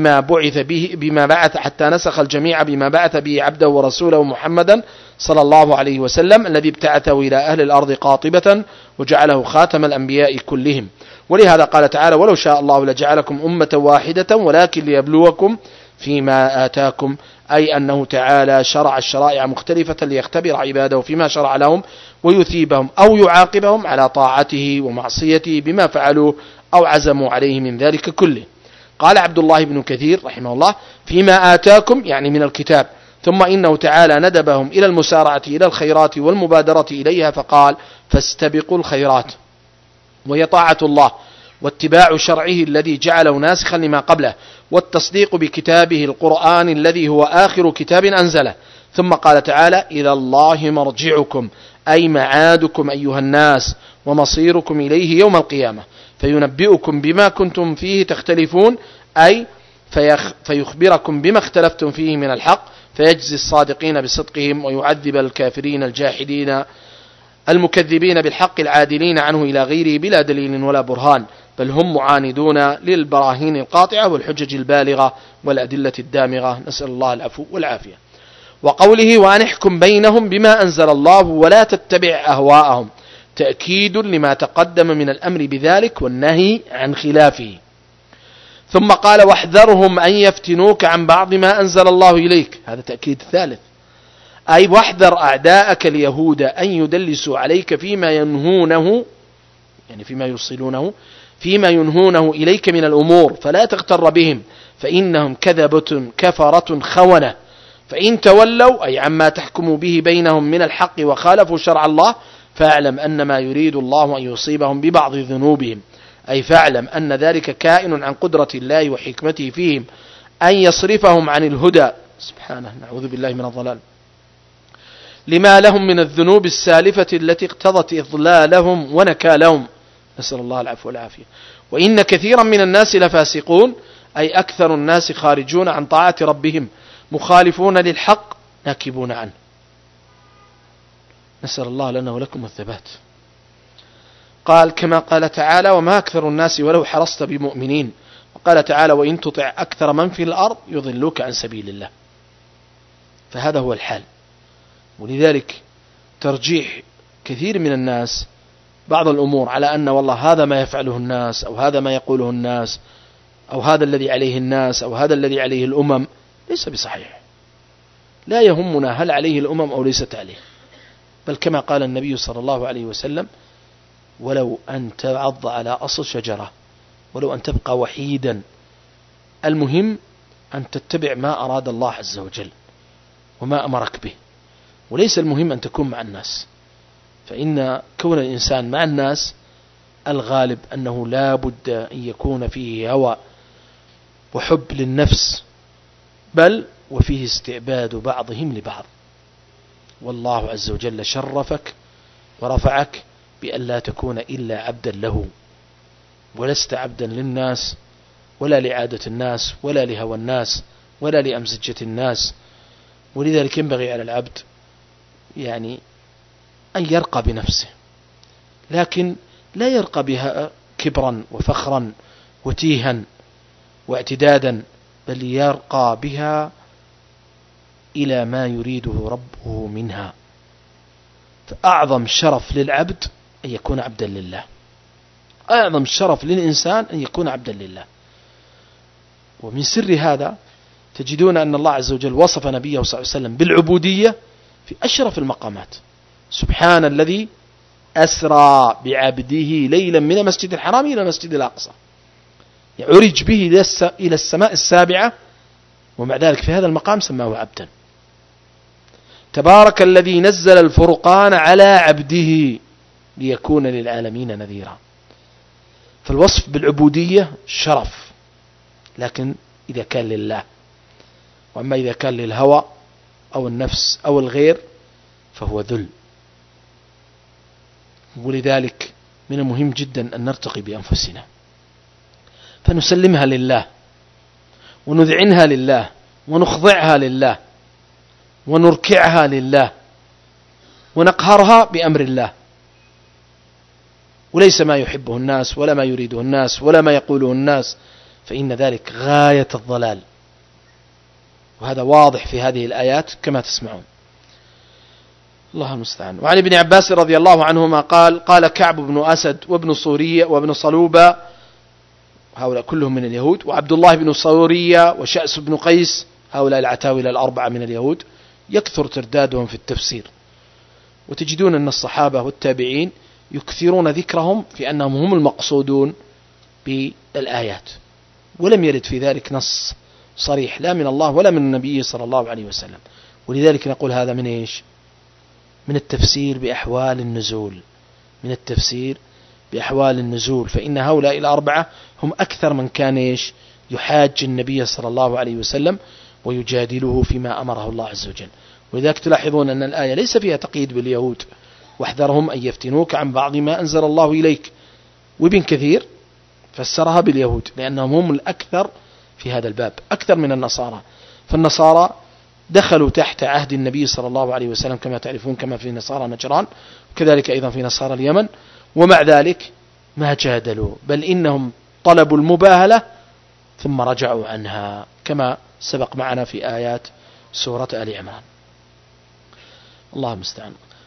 حتى نسخ الجميع بما بعث به عبده ورسوله محمدا صلى الله عليه وسلم الذي ابتعثه إلى أهل الأرض قاطبة وجعله خاتم الأنبياء كلهم. ولهذا قال تعالى: ولو شاء الله لجعلكم أمة واحدة ولكن ليبلوكم فيما آتاكم، أي أنه تعالى شرع الشرائع مختلفة ليختبر عباده فيما شرع لهم ويثيبهم أو يعاقبهم على طاعته ومعصيته بما فعلوه أو عزموا عليه من ذلك كله. قال عبد الله بن كثير رحمه الله: فيما آتاكم يعني من الكتاب، ثم إنه تعالى ندبهم إلى المسارعة إلى الخيرات والمبادرة إليها، فقال: فاستبقوا الخيرات، وهي طاعة الله واتباع شرعه الذي جعله ناسخا لما قبله، والتصديق بكتابه القرآن الذي هو آخر كتاب أنزله. ثم قال تعالى: إلى الله مرجعكم، أي معادكم أيها الناس ومصيركم إليه يوم القيامة، فينبئكم بما كنتم فيه تختلفون، أي فيخبركم بما اختلفتم فيه من الحق، فيجزي الصادقين بصدقهم ويعذب الكافرين الجاحدين المكذبين بالحق العادلين عنه إلى غيره بلا دليل ولا برهان، بل هم معاندون للبراهين القاطعة والحجج البالغة والأدلة الدامغة، نسأل الله العفو والعافية. وقوله: وأن احكم بينهم بما أنزل الله ولا تتبع أهواءهم، تأكيد لما تقدم من الأمر بذلك والنهي عن خلافه. ثم قال: واحذرهم أن يفتنوك عن بعض ما أنزل الله إليك، هذا تأكيد ثالث، أي واحذر أعداءك اليهود أن يدلسوا عليك فيما ينهونه يعني فيما يوصلونه فيما ينهونه إليك من الأمور، فلا تغتر بهم فإنهم كذبة كفرة خونة. فإن تولوا أي عما تحكم به بينهم من الحق وخالفوا شرع الله، فاعلم أن ما يريد الله أن يصيبهم ببعض ذنوبهم، أي فاعلم أن ذلك كائن عن قدرة الله وحكمته فيهم أن يصرفهم عن الهدى سبحانه، نعوذ بالله من الضلال، لما لهم من الذنوب السالفة التي اقتضت إضلالهم ونكالهم، نسأل الله العفو والعافية. وإن كثيرا من الناس لفاسقون، أي أكثر الناس خارجون عن طاعة ربهم مخالفون للحق ناكبون عنه. نسأل الله لنا ولكم الثبات. قال كما قال تعالى وما أكثر الناس ولو حرصت بمؤمنين، وقال تعالى وإن تطع أكثر من في الأرض يضلوك عن سبيل الله. فهذا هو الحال. ولذلك ترجيح كثير من الناس بعض الأمور على أن والله هذا ما يفعله الناس، أو هذا ما يقوله الناس، أو هذا الذي عليه الناس، أو هذا الذي عليه الأمم، ليس بصحيح. لا يهمنا هل عليه الأمم أو ليست عليه، بل كما قال النبي صلى الله عليه وسلم ولو أن تعض على أصل شجرة، ولو أن تبقى وحيدا، المهم أن تتبع ما أراد الله عز وجل وما أمرك به، وليس المهم أن تكون مع الناس. فإن كون الإنسان مع الناس الغالب أنه لا بد أن يكون فيه هوى وحب للنفس، بل وفيه استعباد بعضهم لبعض. والله عز وجل شرفك ورفعك بأن لا تكون إلا عبدا له، ولست عبدا للناس ولا لعادة الناس ولا لهوى الناس ولا لأمزجة الناس. ولذلك ينبغي على العبد يعني أن يرقى بنفسه، لكن لا يرقى بها كبرا وفخرا وتيها واعتدادا، بل يرقى بها إلى ما يريده ربه منها. فأعظم شرف للعبد أن يكون عبدا لله، أعظم شرف للإنسان أن يكون عبدا لله. ومن سر هذا تجدون أن الله عز وجل وصف نبيه صلى الله عليه وسلم بالعبودية في أشرف المقامات. سبحان الذي أسرى بعبده ليلا من المسجد الحرام إلى المسجد الأقصى، عرج به إلى السماء السابعة، ومع ذلك في هذا المقام سماه عبدا. تبارك الذي نزل الفرقان على عبده ليكون للعالمين نذيرا. فالوصف بالعبودية شرف، لكن إذا كان لله. وأما إذا كان للهوى أو النفس أو الغير فهو ذل. ولذلك من المهم جدا أن نرتقي بأنفسنا فنسلمها لله ونذعنها لله ونخضعها لله ونركعها لله ونقهرها بأمر الله، وليس ما يحبه الناس ولا ما يريده الناس ولا ما يقوله الناس، فإن ذلك غاية الضلال. وهذا واضح في هذه الآيات كما تسمعون. الله المستعان. وعن ابن عباس رضي الله عنهما قال كعب بن أسد وابن صورية وابن صلوبة، هؤلاء كلهم من اليهود، وعبد الله بن صورية وشأس بن قيس، هؤلاء العتاولة الأربعة من اليهود، يكثر تردادهم في التفسير. وتجدون أن الصحابة والتابعين يكثرون ذكرهم في أنهم هم المقصودون بالآيات، ولم يرد في ذلك نص صريح لا من الله ولا من النبي صلى الله عليه وسلم. ولذلك نقول هذا من إيش؟ من التفسير بأحوال النزول، من التفسير بأحوال النزول. فإن هؤلاء الأربعة هم أكثر من كان إيش؟ يحاج النبي صلى الله عليه وسلم ويجادله فيما أمره الله عز وجل. ولذلك تلاحظون أن الآية ليس فيها تقييد باليهود، واحذرهم أن يفتنوك عن بعض ما أنزل الله إليك. وابن كثير فسرها باليهود لأنهم هم الأكثر في هذا الباب، أكثر من النصارى. فالنصارى دخلوا تحت عهد النبي صلى الله عليه وسلم كما تعرفون، كما في نصارى نجران وكذلك أيضا في نصارى اليمن، ومع ذلك ما جادلوا، بل إنهم طلبوا المباهلة ثم رجعوا عنها كما سبق معنا في آيات سورة آل عمران. الله المستعان.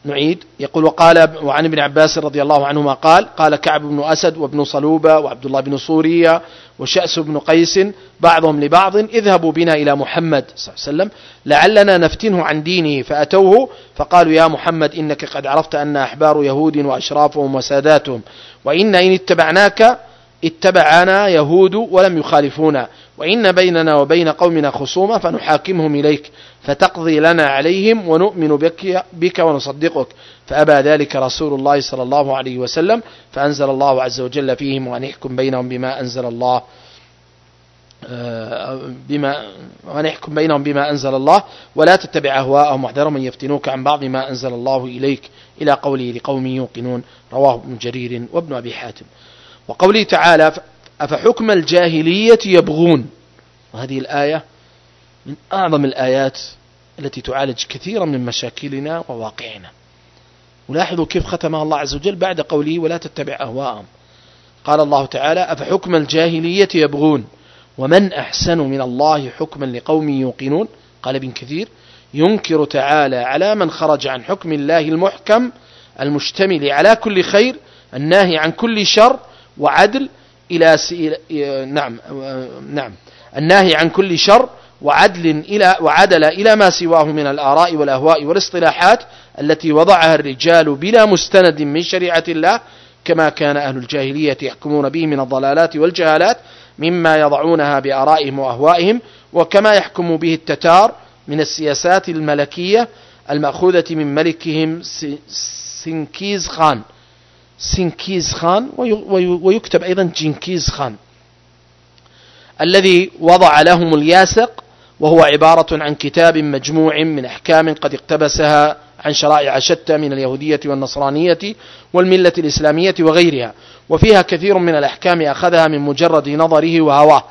نعيد. يقول وعن ابن عباس رضي الله عنهما قال كعب بن أسد وابن صلوبة وعبد الله بن سورية وشأس بن قيس بعضهم لبعض اذهبوا بنا إلى محمد صلى الله عليه وسلم لعلنا نفتنه عن دينه، فأتوه فقالوا يا محمد إنك قد عرفت أن أحبار يهود وأشرافهم وساداتهم، وإن اتبعناك اتبعنا يهود ولم يخالفونا، وإن بيننا وبين قومنا خصومة فنحاكمهم إليك فتقضي لنا عليهم ونؤمن بك ونصدقك، فأبى ذلك رسول الله صلى الله عليه وسلم، فأنزل الله عز وجل فيهم وأن يحكم بينهم بما أنزل الله ولا تتبع أهواءهم واحذرهم أن يفتنوك عن بعض ما أنزل الله إليك، إلى قوله لقوم يوقنون، رواه ابن جرير وابن أبي حاتم. وقوله تعالى أفحكم الجاهلية يبغون، وهذه الآية من أعظم الآيات التي تعالج كثيرا من مشاكلنا وواقعنا. ولاحظوا كيف ختمها الله عز وجل بعد قوله ولا تتبع أهواءهم. قال الله تعالى أفحكم الجاهلية يبغون ومن أحسن من الله حكما لقوم يوقنون. قال ابن كثير ينكر تعالى على من خرج عن حكم الله المحكم المشتمل على كل خير الناهي عن كل شر وعدل الناهي عن كل شر وعدل إلى ما سواه من الآراء والأهواء والاصطلاحات التي وضعها الرجال بلا مستند من شريعة الله، كما كان أهل الجاهلية يحكمون به من الضلالات والجهالات مما يضعونها بآرائهم وأهوائهم، وكما يحكم به التتار من السياسات الملكية المأخوذة من ملكهم سنكيز خان ويكتب أيضا جنكيز خان، الذي وضع لهم الياسق، وهو عبارة عن كتاب مجموع من أحكام قد اقتبسها عن شرائع شتى من اليهودية والنصرانية والملة الإسلامية وغيرها، وفيها كثير من الأحكام أخذها من مجرد نظره وهواه،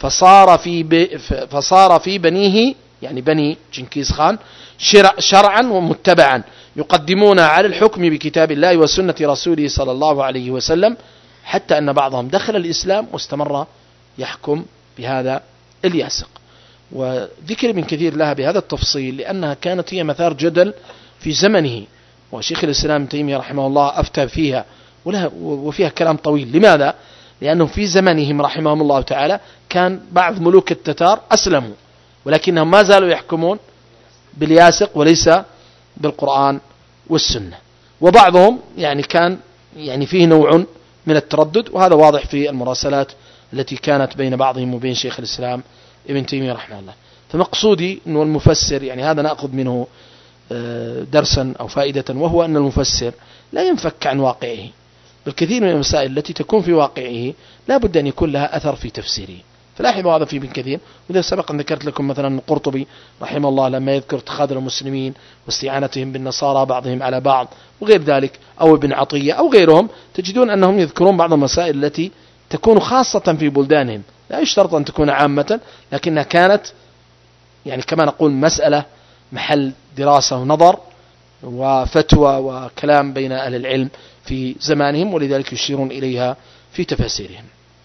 فصار في بنيه يعني بني جنكيز خان شرعا ومتبعا يقدمون على الحكم بكتاب الله وسنة رسوله صلى الله عليه وسلم، حتى أن بعضهم دخل الإسلام واستمر يحكم بهذا الياسق. وذكر ابن كثير لها بهذا التفصيل لأنها كانت هي مثار جدل في زمنه، وشيخ الإسلام ابن تيمية رحمه الله أفتى فيها وفيها كلام طويل. لماذا؟ لأنه في زمنهم رحمهم الله تعالى كان بعض ملوك التتار أسلموا ولكنهم ما زالوا يحكمون بالياسق وليس بالقرآن والسنة، وبعضهم يعني كان يعني فيه نوع من التردد، وهذا واضح في المراسلات التي كانت بين بعضهم وبين شيخ الإسلام ابن تيمية رحمه الله. فمقصودي أنه المفسر يعني هذا نأخذ منه درسا أو فائدة، وهو أن المفسر لا ينفك عن واقعه، بالكثير من المسائل التي تكون في واقعه لا بد أن يكون لها أثر في تفسيره. فلاحظوا هذا في ابن كثير. وإذا سبق أن ذكرت لكم مثلا القرطبي رحمه الله لما يذكر تخاذل المسلمين واستعانتهم بالنصارى بعضهم على بعض وغير ذلك، أو ابن عطية أو غيرهم، تجدون أنهم يذكرون بعض المسائل التي تكون خاصة في بلدانهم، لا يشترط أن تكون عامة، لكنها كانت يعني كما نقول مسألة محل دراسة ونظر وفتوى وكلام بين أهل العلم في زمانهم، ولذلك يشيرون إليها في تفاسيرهم.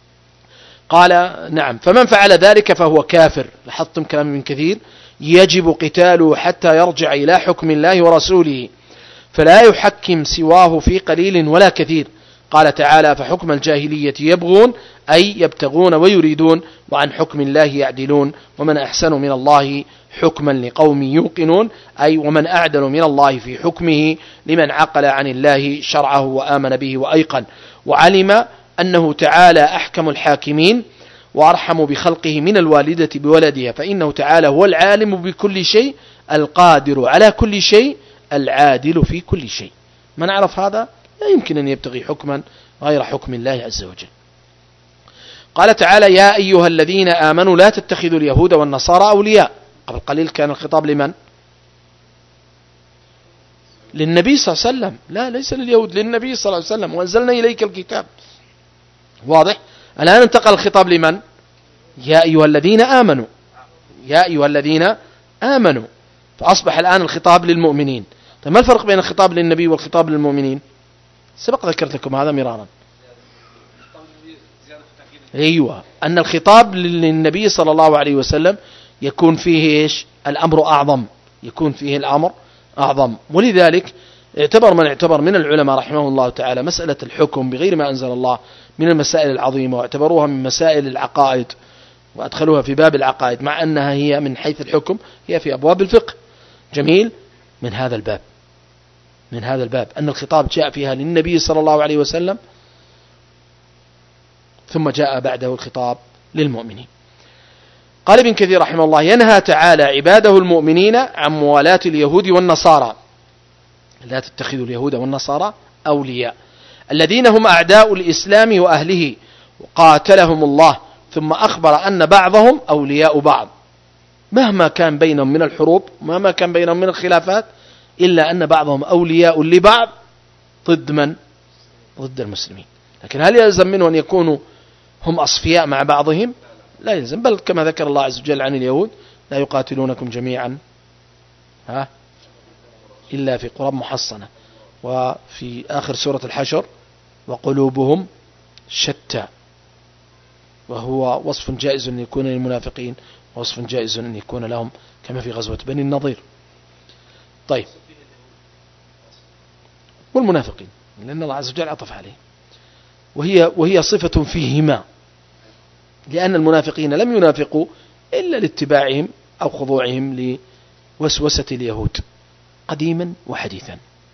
قال نعم فمن فعل ذلك فهو كافر. لاحظتم كلام ابن كثير يجب قتاله حتى يرجع إلى حكم الله ورسوله، فلا يحكم سواه في قليل ولا كثير. قال تعالى فحكم الجاهلية يبغون أي يبتغون ويريدون، وعن حكم الله يعدلون، ومن أحسن من الله حكما لقوم يوقنون، أي ومن أعدل من الله في حكمه لمن عقل عن الله شرعه وآمن به وأيقن وعلم أنه تعالى أحكم الحاكمين وأرحم بخلقه من الوالدة بولدها، فإنه تعالى هو العالم بكل شيء القادر على كل شيء العادل في كل شيء. من عرف هذا لا يمكن أن يبتغي حكما غير حكم الله عز وجل. قال تعالى يا أيها الذين آمنوا لا تتخذوا اليهود والنصارى أولياء. قبل قليل كان الخطاب لمن؟ للنبي صلى الله عليه وسلم، لا ليس لليهود، للنبي صلى الله عليه وسلم، وأنزلنا إليك الكتاب. واضح؟ الآن انتقل الخطاب لمن؟ يا أيها الذين آمنوا، يا أيها الذين آمنوا، فأصبح الآن الخطاب للمؤمنين. طيب ما الفرق بين الخطاب للنبي والخطاب للمؤمنين؟ سبق ذكرت لكم هذا مرارا. أيوة، أن الخطاب للنبي صلى الله عليه وسلم يكون فيه إيش؟ الأمر أعظم، يكون فيه الأمر أعظم، ولذلك اعتبر من اعتبر من العلماء رحمه الله تعالى مسألة الحكم بغير ما أنزل الله من المسائل العظيمة، واعتبروها من مسائل العقائد وأدخلوها في باب العقائد، مع أنها هي من حيث الحكم هي في أبواب الفقه. جميل. من هذا الباب أن الخطاب جاء فيها للنبي صلى الله عليه وسلم، ثم جاء بعده الخطاب للمؤمنين. قال ابن كثير رحمه الله: ينهى تعالى عباده المؤمنين عن موالاة اليهود والنصارى، لا تتخذوا اليهود والنصارى أولياء الذين هم أعداء الإسلام وأهله وقاتلهم الله، ثم أخبر أن بعضهم أولياء بعض، مهما كان بينهم من الحروب، مهما كان بينهم من الخلافات، إلا أن بعضهم أولياء لبعض. ضد من؟ ضد المسلمين. لكن هل يلزم منه أن يكونوا هم أصفياء مع بعضهم؟ لا يلزم، بل كما ذكر الله عز وجل عن اليهود: لا يقاتلونكم جميعا إلا في قرى محصنة. وفي آخر سورة الحشر: وقلوبهم شتى. وهو وصف جائز أن يكون للمنافقين، ووصف جائز أن يكون لهم، كما في غزوة بني النضير. طيب، والمنافقين لأن الله عز وجل عطف عليه، وهي صفة فيهما، لأن المنافقين لم ينافقوا إلا لاتباعهم أو خضوعهم لوسوسة اليهود قديما وحديثا،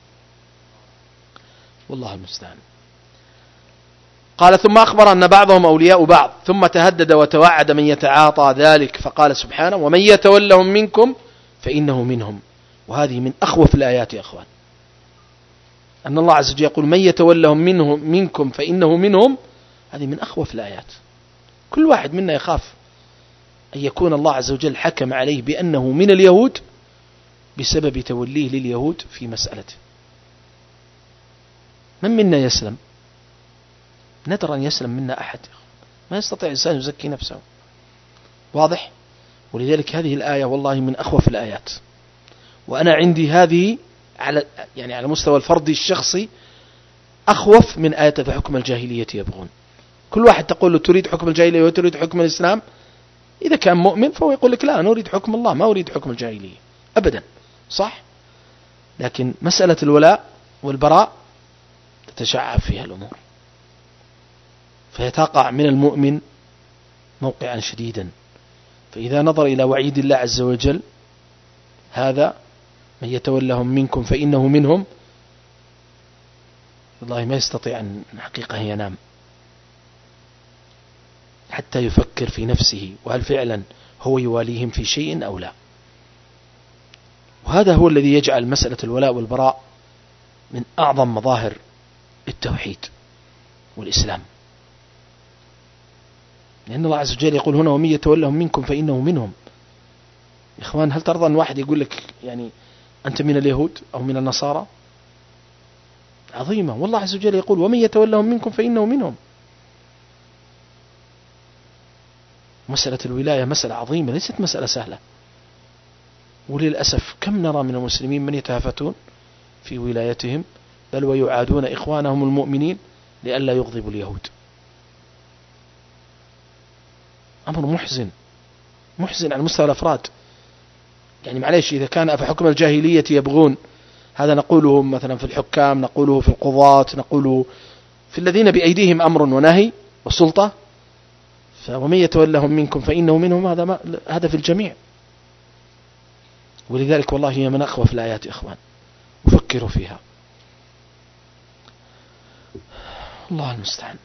والله المستعان. قال: ثم أخبر أن بعضهم أولياء بعض، ثم تهدد وتوعد من يتعاطى ذلك، فقال سبحانه: ومن يتولهم منكم فإنه منهم. وهذه من أخوف الآيات يا أخوان، أن الله عز وجل يقول: من يتولهم منكم فإنه منهم. هذه من أخوف الآيات. كل واحد منا يخاف أن يكون الله عز وجل حكم عليه بأنه من اليهود بسبب توليه لليهود في مسألته. من منا يسلم؟ ندر أن يسلم منا أحد، ما يستطيع الإنسان يزكي نفسه. واضح؟ ولذلك هذه الآية والله من أخوف الآيات، وأنا عندي هذه على مستوى الفردي الشخصي أخوف من آية فحكم الجاهلية يبغون. كل واحد تقول له: تريد حكم الجاهلية وتريد حكم الإسلام؟ إذا كان مؤمن فهو يقول لك: لا، أنا أريد حكم الله، ما أريد حكم الجاهلية أبدا. صح؟ لكن مسألة الولاء والبراء تتشعب فيها الأمور، فيتقع من المؤمن موقعا شديدا. فإذا نظر إلى وعيد الله عز وجل: هذا من يتولهم منكم فإنه منهم، والله ما يستطيع أن حقيقة ينام حتى يفكر في نفسه، وهل فعلا هو يواليهم في شيء أو لا. وهذا هو الذي يجعل مسألة الولاء والبراء من أعظم مظاهر التوحيد والإسلام، لأن الله عز وجل يقول هنا: ومن يتولهم منكم فإنه منهم. يا إخوان، هل ترضى أن واحد يقول لك يعني أنت من اليهود أو من النصارى؟ عظيمة. والله عز وجل يقول: ومن يتولهم منكم فإنه منهم. مسألة الولاية مسألة عظيمة، ليست مسألة سهلة. وللأسف كم نرى من المسلمين من يتهافتون في ولايتهم، بل ويعادون إخوانهم المؤمنين لئلا يغضبوا اليهود. أمر محزن على مستوى الأفراد. يعني معليش، إذا كان أفحكم الجاهلية يبغون، هذا نقوله مثلا في الحكام، نقوله في القضاة، نقوله في الذين بأيديهم أمر ونهي وسلطة، ومن يتولهم منكم فإنه منهم، هذا في الجميع. ولذلك والله هي من أخوف الآيات يا إخوان، وفكروا فيها، الله المستعان.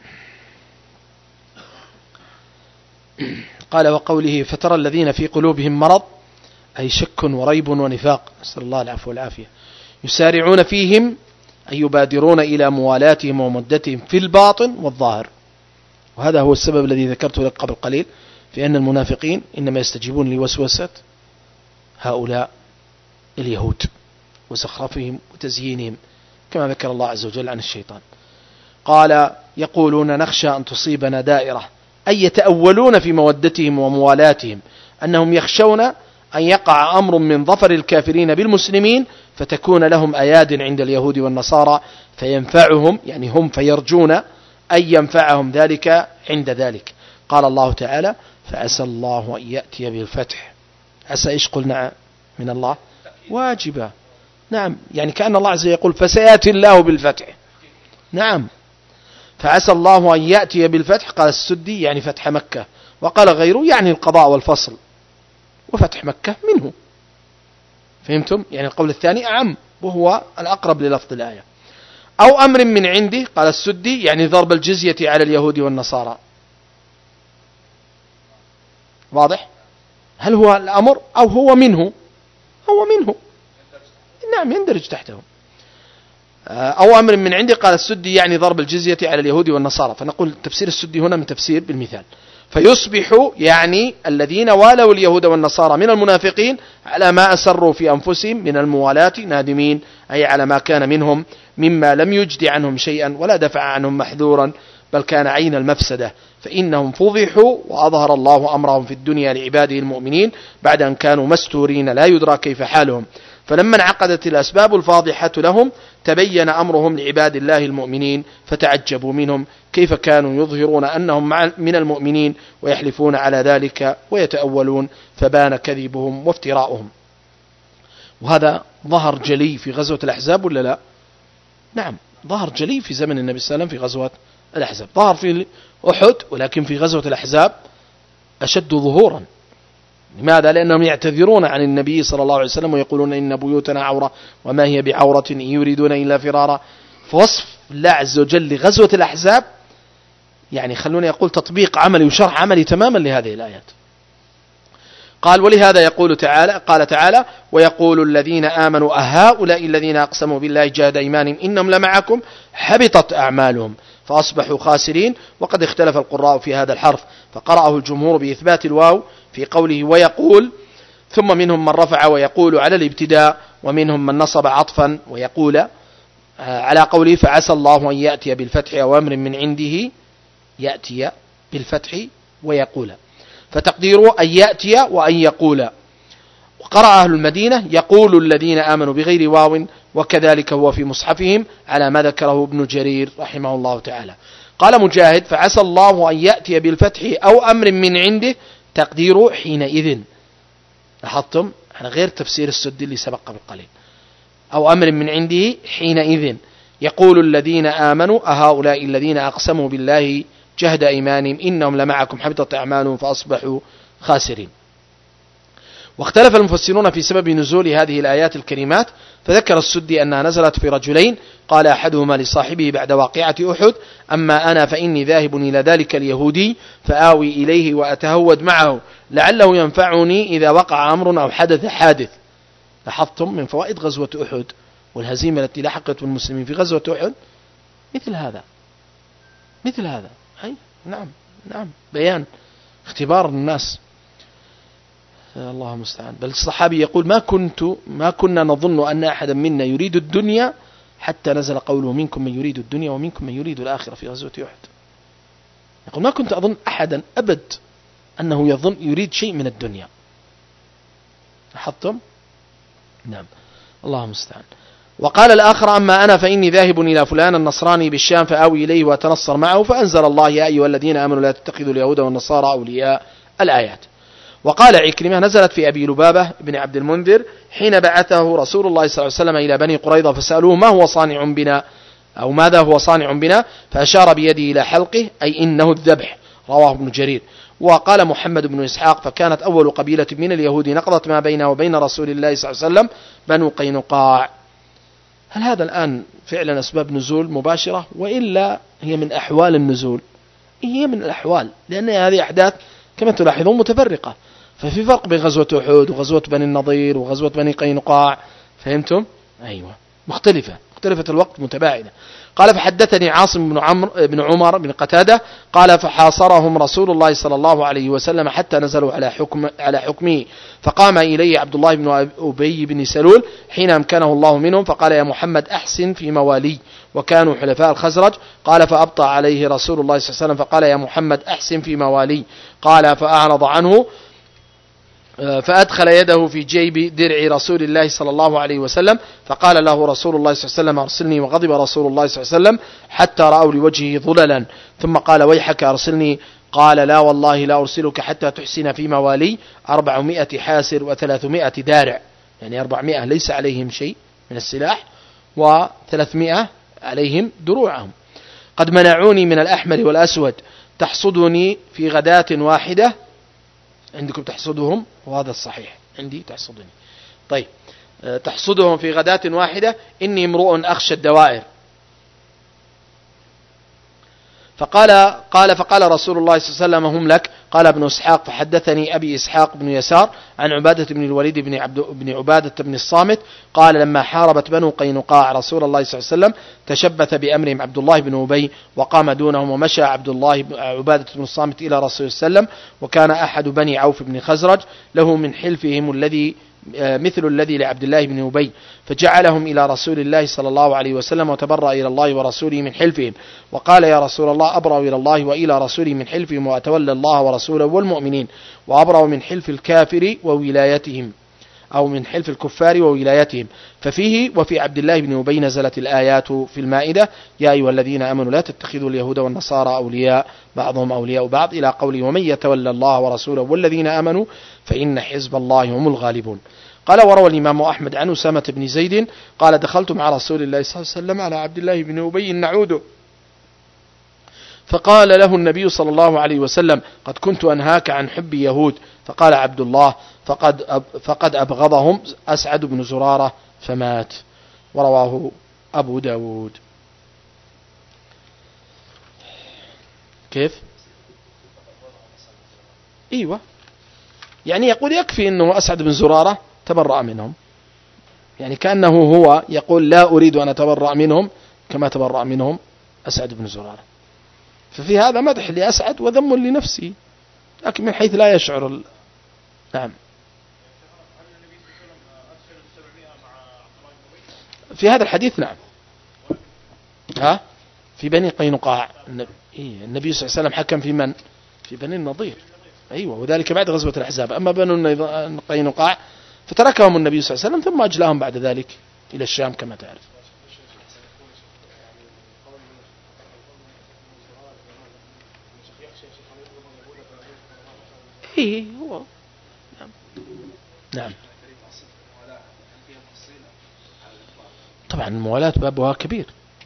قال: وقوله: فترى الذين في قلوبهم مرض، أي شك وريب ونفاق، نسأل الله العفو والعافية، يسارعون فيهم، أي يبادرون إلى موالاتهم ومدتهم في الباطن والظاهر. وهذا هو السبب الذي ذكرته لك قبل قليل، في أن المنافقين إنما يستجيبون لوسوسة هؤلاء اليهود وزخرفهم وتزيينهم، كما ذكر الله عز وجل عن الشيطان. قال: يقولون نخشى أن تصيبنا دائرة، أي يتأولون في مودتهم وموالاتهم أنهم يخشون أن يقع أمر من ظفر الكافرين بالمسلمين، فتكون لهم أياد عند اليهود والنصارى فينفعهم، يعني هم فيرجون أن ينفعهم ذلك عند ذلك. قال الله تعالى: فعسى الله أن يأتي بالفتح. عسى إيش قلنا من الله؟ واجبة. نعم، يعني كأن الله عز وجل يقول فسيأتي الله بالفتح. نعم، فعسى الله أن يأتي بالفتح. قال السدي يعني فتح مكة، وقال غيره يعني القضاء والفصل، وفتح مكة منه. فهمتم؟ يعني القول الثاني أعم وهو الأقرب للفظ الآية. أو أمر من عنده، قال السدي يعني ضرب الجزية على اليهود والنصارى. واضح؟ هل هو الأمر أو هو منه؟ هو منه، نعم يندرج تحته. أو أمر من عنده، قال السدي يعني ضرب الجزية على اليهود والنصارى. فنقول تفسير السدي هنا من تفسير بالمثال. فيصبح يعني الذين والوا اليهود والنصارى من المنافقين على ما أسروا في أنفسهم من الموالاة نادمين، أي على ما كان منهم مما لم يجد عنهم شيئا ولا دفع عنهم محذورا، بل كان عين المفسدة، فإنهم فضحوا وأظهر الله أمرهم في الدنيا لعباده المؤمنين بعد أن كانوا مستورين لا يدرى كيف حالهم. فلما انعقدت الأسباب الفاضحة لهم تبين أمرهم لعباد الله المؤمنين، فتعجبوا منهم كيف كانوا يظهرون أنهم من المؤمنين ويحلفون على ذلك ويتأولون، فبان كذبهم وافتراؤهم. وهذا ظهر جلي في غزوة الأحزاب ولا لا؟ نعم، ظهر جلي في زمن النبي صلى الله عليه وسلم في غزوة الأحزاب. ظهر في أحد، ولكن في غزوة الأحزاب أشد ظهورا. لماذا؟ لأنهم يعتذرون عن النبي صلى الله عليه وسلم ويقولون إن بيوتنا عورة وما هي بعورة إن يريدون إلا فرارا. فوصف الله عز وجل لغزوة الأحزاب يعني خلوني أقول تطبيق عملي وشرح عملي تماما لهذه الآيات. قال ولهذا يقول تعالى، قال تعالى ويقول الذين آمنوا أهؤلاء الذين أقسموا بالله جهد أيمانهم إنهم لمعكم حبطت أعمالهم فأصبحوا خاسرين. وقد اختلف القراء في هذا الحرف، فقرأه الجمهور بإثبات الواو في قوله ويقول، ثم منهم من رفع ويقول على الابتداء، ومنهم من نصب عطفا ويقول على قوله فعسى الله أن يأتي بالفتح أو أمر من عنده، يأتي بالفتح ويقول، فتقديره أن يأتي وأن يقول. وقرأ أهل المدينة يقول الذين آمنوا بغير واو، وكذلك هو في مصحفهم على ما ذكره ابن جرير رحمه الله تعالى. قال مجاهد فعسى الله أن يأتي بالفتح أو أمر من عنده، تقديره حينئذ. لاحظتم على غير تفسير السدي اللي سبق بالقليل. أو أمر من عنده حينئذ يقول الذين آمنوا أهؤلاء الذين أقسموا بالله جهد أيمانهم إنهم لمعكم حبطت أعمالهم فأصبحوا خاسرين. واختلف المفسرون في سبب نزول هذه الآيات الكريمات، فذكر السدي أنها نزلت في رجلين، قال أحدهما لصاحبه بعد واقعة أحد أما أنا فإني ذاهب إلى ذلك اليهودي فآوي إليه وأتهود معه لعله ينفعني إذا وقع أمر أو حدث حادث. لاحظتم من فوائد غزوة أحد والهزيمة التي لحقت المسلمين في غزوة أحد مثل هذا أي نعم بيان اختبار الناس. الله المستعان. بل الصحابي يقول ما كنا نظن أن أحدا منا يريد الدنيا حتى نزل قوله منكم من يريد الدنيا ومنكم من يريد الآخرة في غزوة أحد. يقول ما كنت أظن أحدا أبد أنه يريد شيء من الدنيا. لاحظتم؟ نعم الله المستعان. وقال الآخر أما أنا فإني ذاهب إلى فلان النصراني بالشام فآوي إليه وأتنصر معه، فأنزل الله يا أيها الذين آمنوا لا تتخذوا اليهود والنصارى أولياء الآيات. وقال عكرمة نزلت في أبي لبابة بن عبد المنذر حين بعثه رسول الله صلى الله عليه وسلم إلى بني قريظة فسألوه ما هو صانع بنا أو ماذا هو صانع بنا، فأشار بيده إلى حلقه أي إنه الذبح، رواه ابن جرير. وقال محمد بن إسحاق فكانت أول قبيلة من اليهود نقضت ما بينه وبين رسول الله صلى الله عليه وسلم بنو قينقاع. هل هذا الآن فعلا أسباب نزول مباشرة وإلا هي من أحوال النزول؟ هي من الأحوال، لأن هذه أحداث كما تلاحظون متفرقة، ففي فرق بين غزوة أحد وغزوة بني النضير وغزوة بني قينقاع. فهمتم؟ أيوة مختلفة الوقت متباعدة. قال فحدثني عاصم بن عمر بن قتادة قال فحاصرهم رسول الله صلى الله عليه وسلم حتى نزلوا على حكمه، فقام إليه عبد الله بن أبي بن سلول حين أمكنه الله منهم فقال يا محمد أحسن في موالي، وكانوا حلفاء الخزرج. قال فأبطأ عليه رسول الله صلى الله عليه وسلم فقال يا محمد أحسن في موالي. قال فأعرض عنه فأدخل يده في جيب درع رسول الله صلى الله عليه وسلم فقال له رسول الله صلى الله عليه وسلم أرسلني، وغضب رسول الله صلى الله عليه وسلم حتى رأوا لوجهه ظللا، ثم قال ويحك أرسلني. قال لا والله لا أرسلك حتى تحسن في موالي 400 حاسر و300 دارع، يعني 400 ليس عليهم شيء من السلاح، و300 عليهم دروعهم. قد منعوني من الأحمر والأسود تحصدني في غداة واحدة. عندكم تحصدهم، وهذا الصحيح، عندي تحصدني. طيب، تحصدهم في غداة واحدة، إني امرؤ أخشى الدوائر. فقال رسول الله صلى الله عليه وسلم: هم لك. قال ابن إسحاق: فحدثني أبي إسحاق بن يسار عن عبادة بن الوليد بن عبادة بن الصامت قال: لما حاربت بنو قينقاع رسول الله صلى الله عليه وسلم تشبث بأمرهم عبد الله بن أبي وقام دونهم، ومشى عبد الله عبادة بن الصامت إلى رسول الله صلى الله عليه وسلم، وكان أحد بني عوف بن خزرج له من حلفهم الذي مثل الذي لعبد الله بن أبي، فجعلهم إلى رسول الله صلى الله عليه وسلم، وتبرأ إلى الله ورسوله من حلفهم، وقال: يا رسول الله، أبرأ إلى الله وإلى رسوله من حلفهم، وأتولى الله ورسوله والمؤمنين، وأبرأ من حلف الكافر وولايتهم، أو من حلف الكفار وولايتهم. ففيه وفي عبد الله بن أبي نزلت الآيات في المائدة: يا أيها الذين آمنوا لا تتخذوا اليهود والنصارى أولياء بعضهم أولياء بعض، إلى قوله: ومن يتولى الله ورسوله والذين آمنوا فإن حزب الله هم الغالبون. قال: وروى الإمام أحمد عن أسامة بن زيد قال: دخلت مع رسول الله صلى الله عليه وسلم على عبد الله بن أبي نعوده، فقال له النبي صلى الله عليه وسلم: قد كنت أنهاك عن حب يهود. فقال عبد الله: فقد أبغضهم أسعد بن زرارة فمات. ورواه أبو داود. كيف؟ أيوة، يعني يقول يكفي أنه أسعد بن زرارة تبرأ منهم، يعني كأنه هو يقول: لا أريد أن أتبرأ منهم كما تبرأ منهم أسعد بن زرارة. ففي هذا مدح لأسعد وذم لنفسه، لكن من حيث لا يشعر نعم. في هذا الحديث نعم، في بني قينقاع النبي صلى الله عليه وسلم حكم في من؟ في بني النضير، أيوة، وذلك بعد غزوة الأحزاب. أما بنو قينقاع فتركهم النبي صلى الله عليه وسلم ثم أجلاهم بعد ذلك إلى الشام كما تعرف. هو نعم. طبعا الموالاة بابها كبير،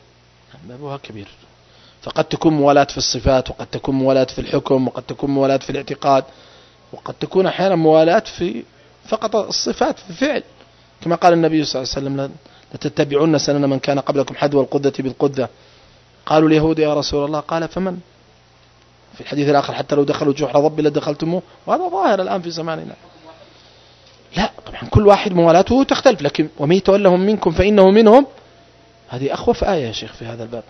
فقد تكون موالاة في الصفات، وقد تكون موالاة في الحكم، وقد تكون موالاة في الاعتقاد، وقد تكون أحيانا موالاة في فقط الصفات في الفعل، كما قال النبي صلى الله عليه وسلم: لتتبعون سنن من كان قبلكم حذو القدة بالقدة. قالوا اليهود: يا رسول الله. قال: فمن؟ في الحديث الآخر: حتى لو دخلوا جحر ضب لدخلتموه. وهذا ظاهر الآن في زماننا. لا طبعا كل واحد موالاته تختلف، لكن ومن يتولهم منكم فإنه منهم، هذه أخوف آية يا شيخ في هذا الباب.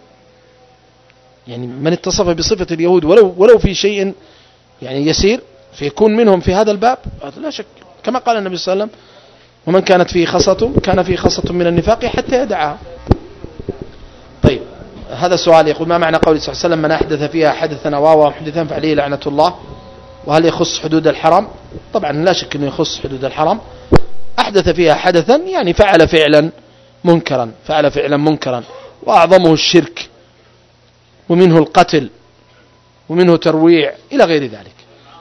يعني من اتصف بصفة اليهود ولو في شيء يعني يسير فيكون منهم في هذا الباب، لا شك، كما قال النبي صلى الله عليه وسلم: ومن كانت فيه خصة كان فيه خصة من النفاق حتى يدعها. طيب، هذا سؤال يقول: ما معنى قول صلى الله عليه وسلم: من أحدث فيها حدثا أو محدثا فعليه لعنة الله؟ وهل يخص حدود الحرم؟ طبعا لا شك أنه يخص حدود الحرم. أحدث فيها حدثا يعني فعل فعلا منكرا، وأعظمه الشرك، ومنه القتل، ومنه ترويع، إلى غير ذلك.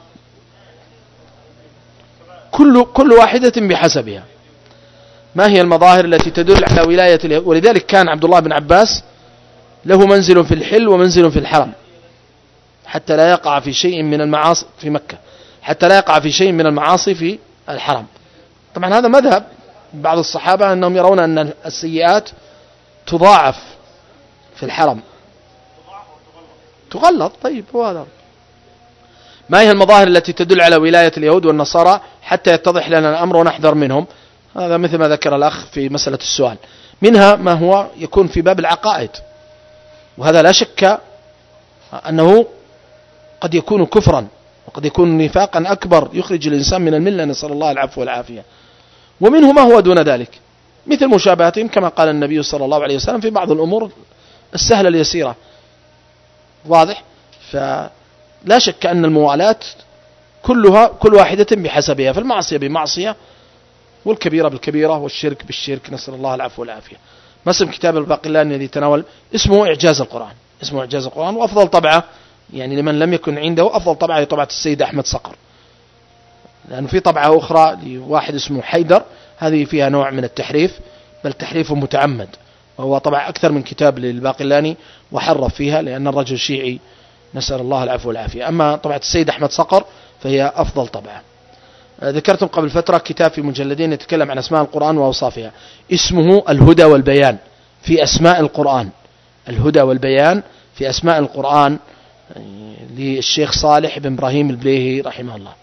كل واحدة بحسبها. ما هي المظاهر التي تدل على ولاية اليهود؟ ولذلك كان عبد الله بن عباس له منزل في الحل ومنزل في الحرم، حتى لا يقع في شيء من المعاصي في مكة، حتى لا يقع في شيء من المعاصي في الحرم. طبعا هذا مذهب بعض الصحابة أنهم يرون أن السيئات تضاعف في الحرم، تغلط. طيب، وهذا ما هي المظاهر التي تدل على ولاية اليهود والنصارى حتى يتضح لنا الأمر ونحذر منهم؟ هذا مثل ما ذكر الأخ في مسألة السؤال. منها ما هو يكون في باب العقائد، وهذا لا شك أنه قد يكون كفرا، وقد يكون نفاقا أكبر يخرج الإنسان من الملة، نسأل الله العفو والعافية. ومنه ما هو دون ذلك، مثل مشابهتهم كما قال النبي صلى الله عليه وسلم في بعض الأمور السهلة اليسيرة، واضح. فلا شك أن الموالاة كل واحدة بحسبها، فالمعصية بمعصية، والكبيرة بالكبيرة، والشرك بالشرك، نسأل الله العفو والعافية. ما اسم كتاب الباقلاني الذي تناول؟ اسمه إعجاز القرآن، وأفضل طبعة يعني لمن لم يكن عنده أفضل طبعة هي طبعة السيد أحمد صقر، لأنه في طبعة أخرى لواحد اسمه حيدر، هذه فيها نوع من التحريف، بل تحريف متعمد، وهو طبعا أكثر من كتاب للباقلاني وحرف فيها لأن الرجل شيعي، نسأل الله العفو والعافية. أما طبعة السيد أحمد صقر فهي أفضل طبعة. ذكرتم قبل فترة كتاب في مجلدين يتكلم عن أسماء القرآن وأوصافها، اسمه الهدى والبيان في أسماء القرآن. الهدى والبيان في أسماء القرآن للشيخ صالح بن إبراهيم البليهي رحمه الله.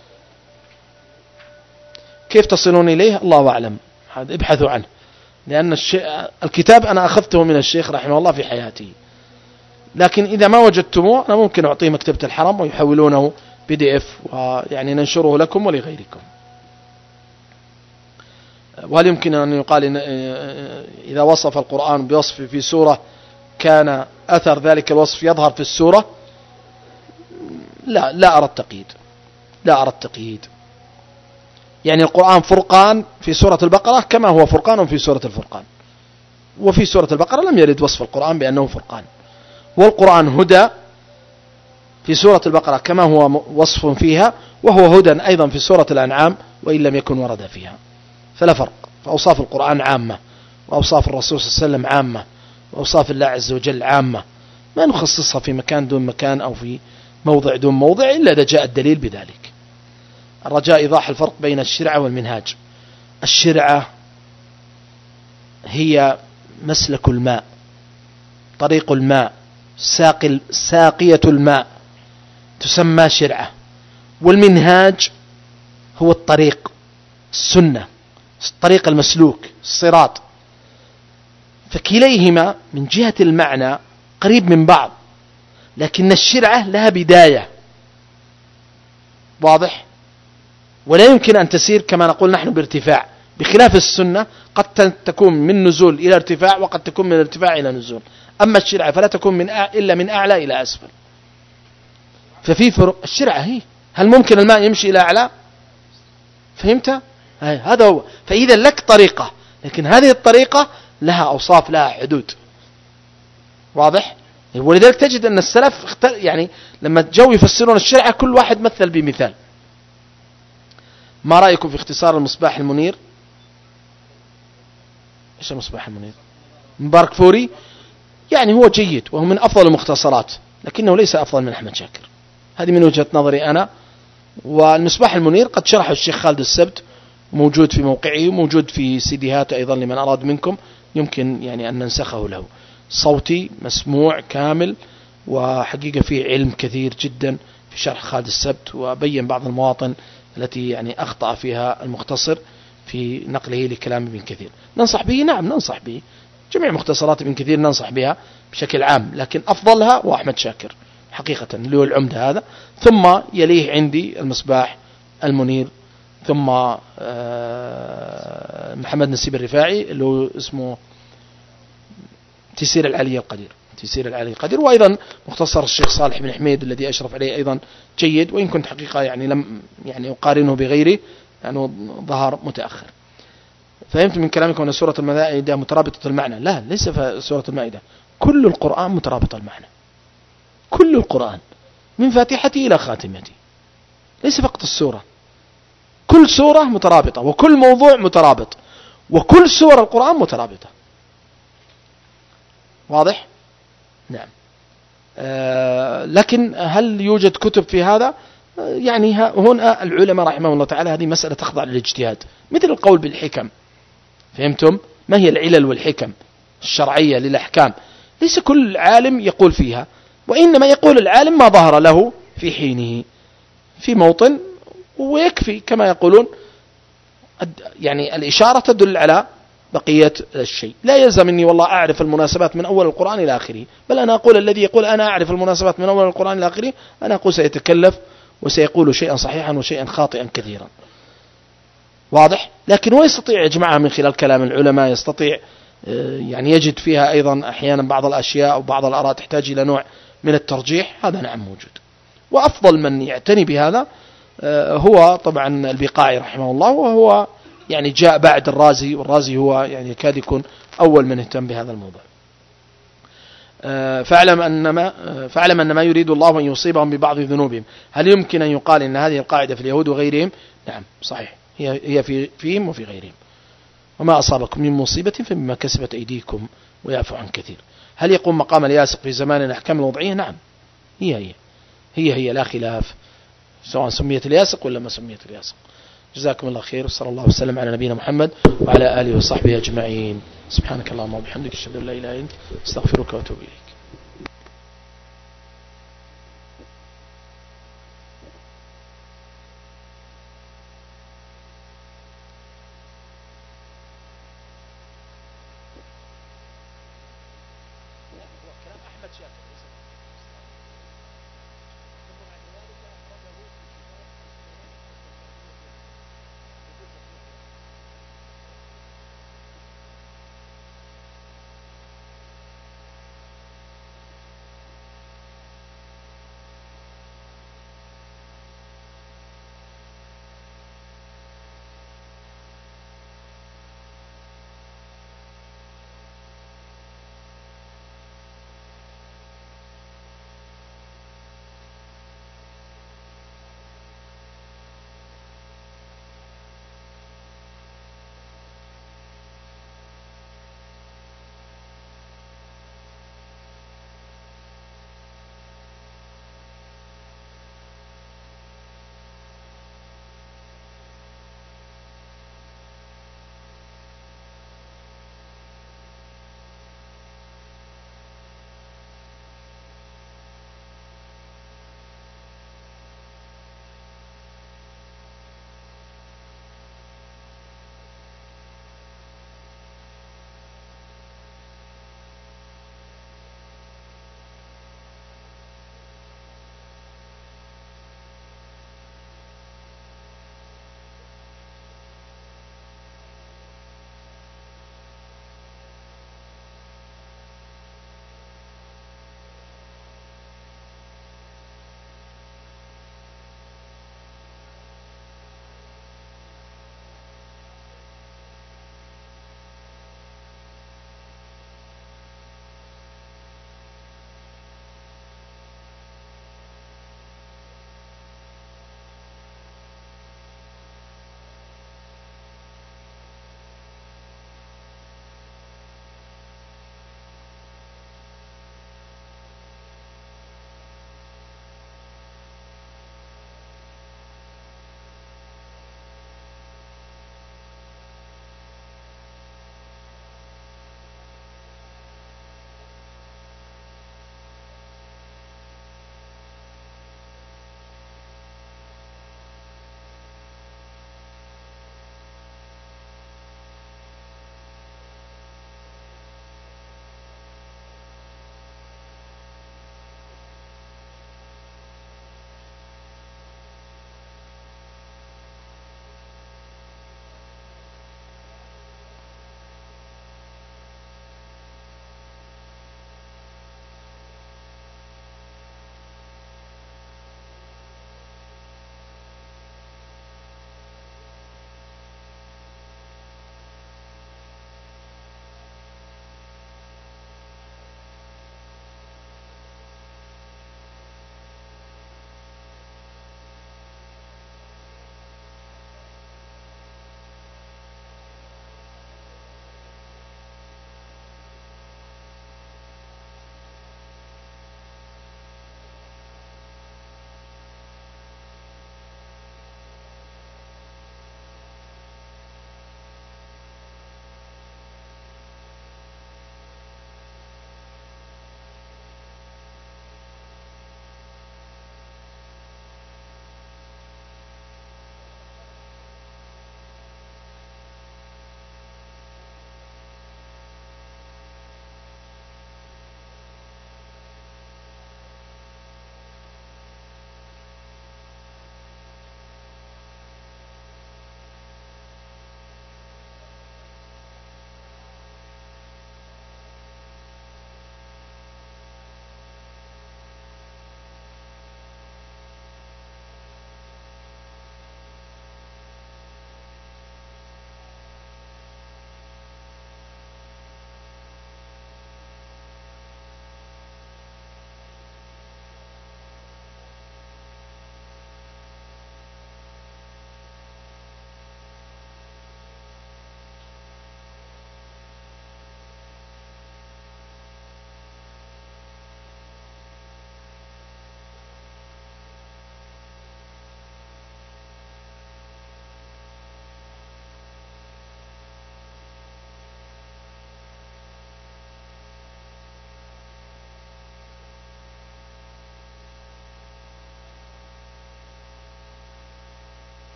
كيف تصلون إليه؟ الله أعلم، ابحثوا عنه، لأن الكتاب أنا أخذته من الشيخ رحمه الله في حياته، لكن إذا ما وجدتموه أنا ممكن أعطيه مكتبة الحرم ويحولونه PDF ويعني ننشره لكم ولغيركم. وهل يمكن أن يقال إن إذا وصف القرآن بوصف في سورة كان أثر ذلك الوصف يظهر في السورة؟ لا أرى التقييد، لا أرى التقييد. يعني القرآن فرقان في سورة البقرة كما هو فرقان في سورة الفرقان، وفي سورة البقرة لم يرد وصف القرآن بأنه فرقان. والقرآن هدى في سورة البقرة كما هو وصف فيها، وهو هدى أيضا في سورة الأنعام وإن لم يكن ورد فيها، فلا فرق. فأوصاف القرآن عامة، وأوصاف الرسول صلى الله عليه وسلم عامة، وأوصاف الله عز وجل عامة، ما نخصصها في مكان دون مكان أو في موضع دون موضع إلا إذا جاء الدليل بذلك. الرجاء إيضاح الفرق بين الشرعة والمنهاج. الشرعة هي مسلك الماء، طريق الماء، ساقية الماء تسمى شرعة. والمنهاج هو الطريق، السنة، الطريق المسلوك، الصراط. فكليهما من جهة المعنى قريب من بعض، لكن الشرعة لها بداية، واضح؟ ولا يمكن أن تسير كما نقول نحن بارتفاع، بخلاف السنة قد تكون من نزول إلى ارتفاع، وقد تكون من ارتفاع إلى نزول. أما الشرعة فلا تكون إلا من أعلى إلى أسفل. ففي فرق. الشرعة هي هل ممكن الماء يمشي إلى أعلى؟ فهمت؟ هذا هو. فإذا لك طريقة، لكن هذه الطريقة لها أوصاف، لها حدود، واضح؟ ولذلك تجد أن السلف يعني لما جو يفسرون الشرعة كل واحد مثل بمثال. ما رأيكم في اختصار المصباح المنير؟ إيش المصباح المنير؟ مبارك فوري، يعني هو جيد وهو من أفضل المختصرات، لكنه ليس أفضل من أحمد شاكر، هذه من وجهة نظري أنا. والمصباح المنير قد شرحه الشيخ خالد السبت، موجود في موقعه وموجود في سيديهات أيضا لمن أراد منكم، يمكن يعني أن ننسخه له، صوتي مسموع كامل، وحقيقة فيه علم كثير جدا في شرح خالد السبت، وبين بعض المواطن التي يعني أخطأ فيها المختصر في نقله لكلام ابن كثير. ننصح به؟ نعم ننصح به، جميع مختصرات ابن كثير ننصح بها بشكل عام، لكن أفضلها هو أحمد شاكر حقيقة اللي هو العمدة هذا، ثم يليه عندي المصباح المنير، ثم محمد نسيب الرفاعي اللي هو اسمه تيسير العلي القدير، تيسير العلي القدير، وأيضا مختصر الشيخ صالح بن حميد الذي أشرف عليه أيضا جيد، وإن كنت حقيقة يعني لم يعني أقارنه بغيره لأنه ظهر متأخر. فهمت من كلامكم أن سورة المائدة مترابطة المعنى؟ لا، ليس في سورة المائدة، كل القرآن مترابط المعنى، كل القرآن من فاتحته إلى خاتمته، ليس فقط السورة، كل سورة مترابطة، وكل موضوع مترابط، وكل سور القرآن مترابطة، واضح؟ نعم. لكن هل يوجد كتب في هذا؟ يعني هنا العلماء رحمه الله تعالى هذه مسألة تخضع للاجتهاد، مثل القول بالحكم، فهمتم؟ ما هي العلل والحكم الشرعية للأحكام؟ ليس كل عالم يقول فيها، وإنما يقول العالم ما ظهر له في حينه في موطن ويكفي، كما يقولون يعني الإشارة تدل على بقية الشيء. لا يلزم أني والله أعرف المناسبات من أول القرآن إلى آخره، بل أنا أقول الذي يقول أنا أعرف المناسبات من أول القرآن إلى آخره، أنا أقول سيتكلف وسيقول شيئا صحيحا وشيئا خاطئا كثيرا، واضح؟ لكن هو يستطيع يجمعها من خلال كلام العلماء، يستطيع يعني يجد فيها أيضا أحيانا بعض الأشياء أو بعض الآراء تحتاج إلى نوع من الترجيح، هذا نعم موجود. وأفضل من يعتني بهذا هو طبعا البقاعي رحمه الله، وهو يعني جاء بعد الرازي، والرازي هو يعني يكاد يكون أول من اهتم بهذا الموضوع. فاعلم أن ما يريد الله أن يصيبهم ببعض ذنوبهم. هل يمكن أن يقال إن هذه القاعدة في اليهود وغيرهم؟ نعم صحيح، هي فيهم وفي غيرهم. وما أصابكم من مصيبة فبما كسبت أيديكم ويعفو عن كثير. هل يقوم مقام الياسق في زمان الأحكام الوضعية؟ نعم، هي لا خلاف، سواء سميت الياسق ولا ما سميت الياسق. جزاكم الله خير، وصلى الله وسلم على نبينا محمد وعلى آله وصحبه أجمعين. سبحانك اللهم وبحمدك، أشهد أن لا إله إلا أنت، أستغفرك وأتوب إليك.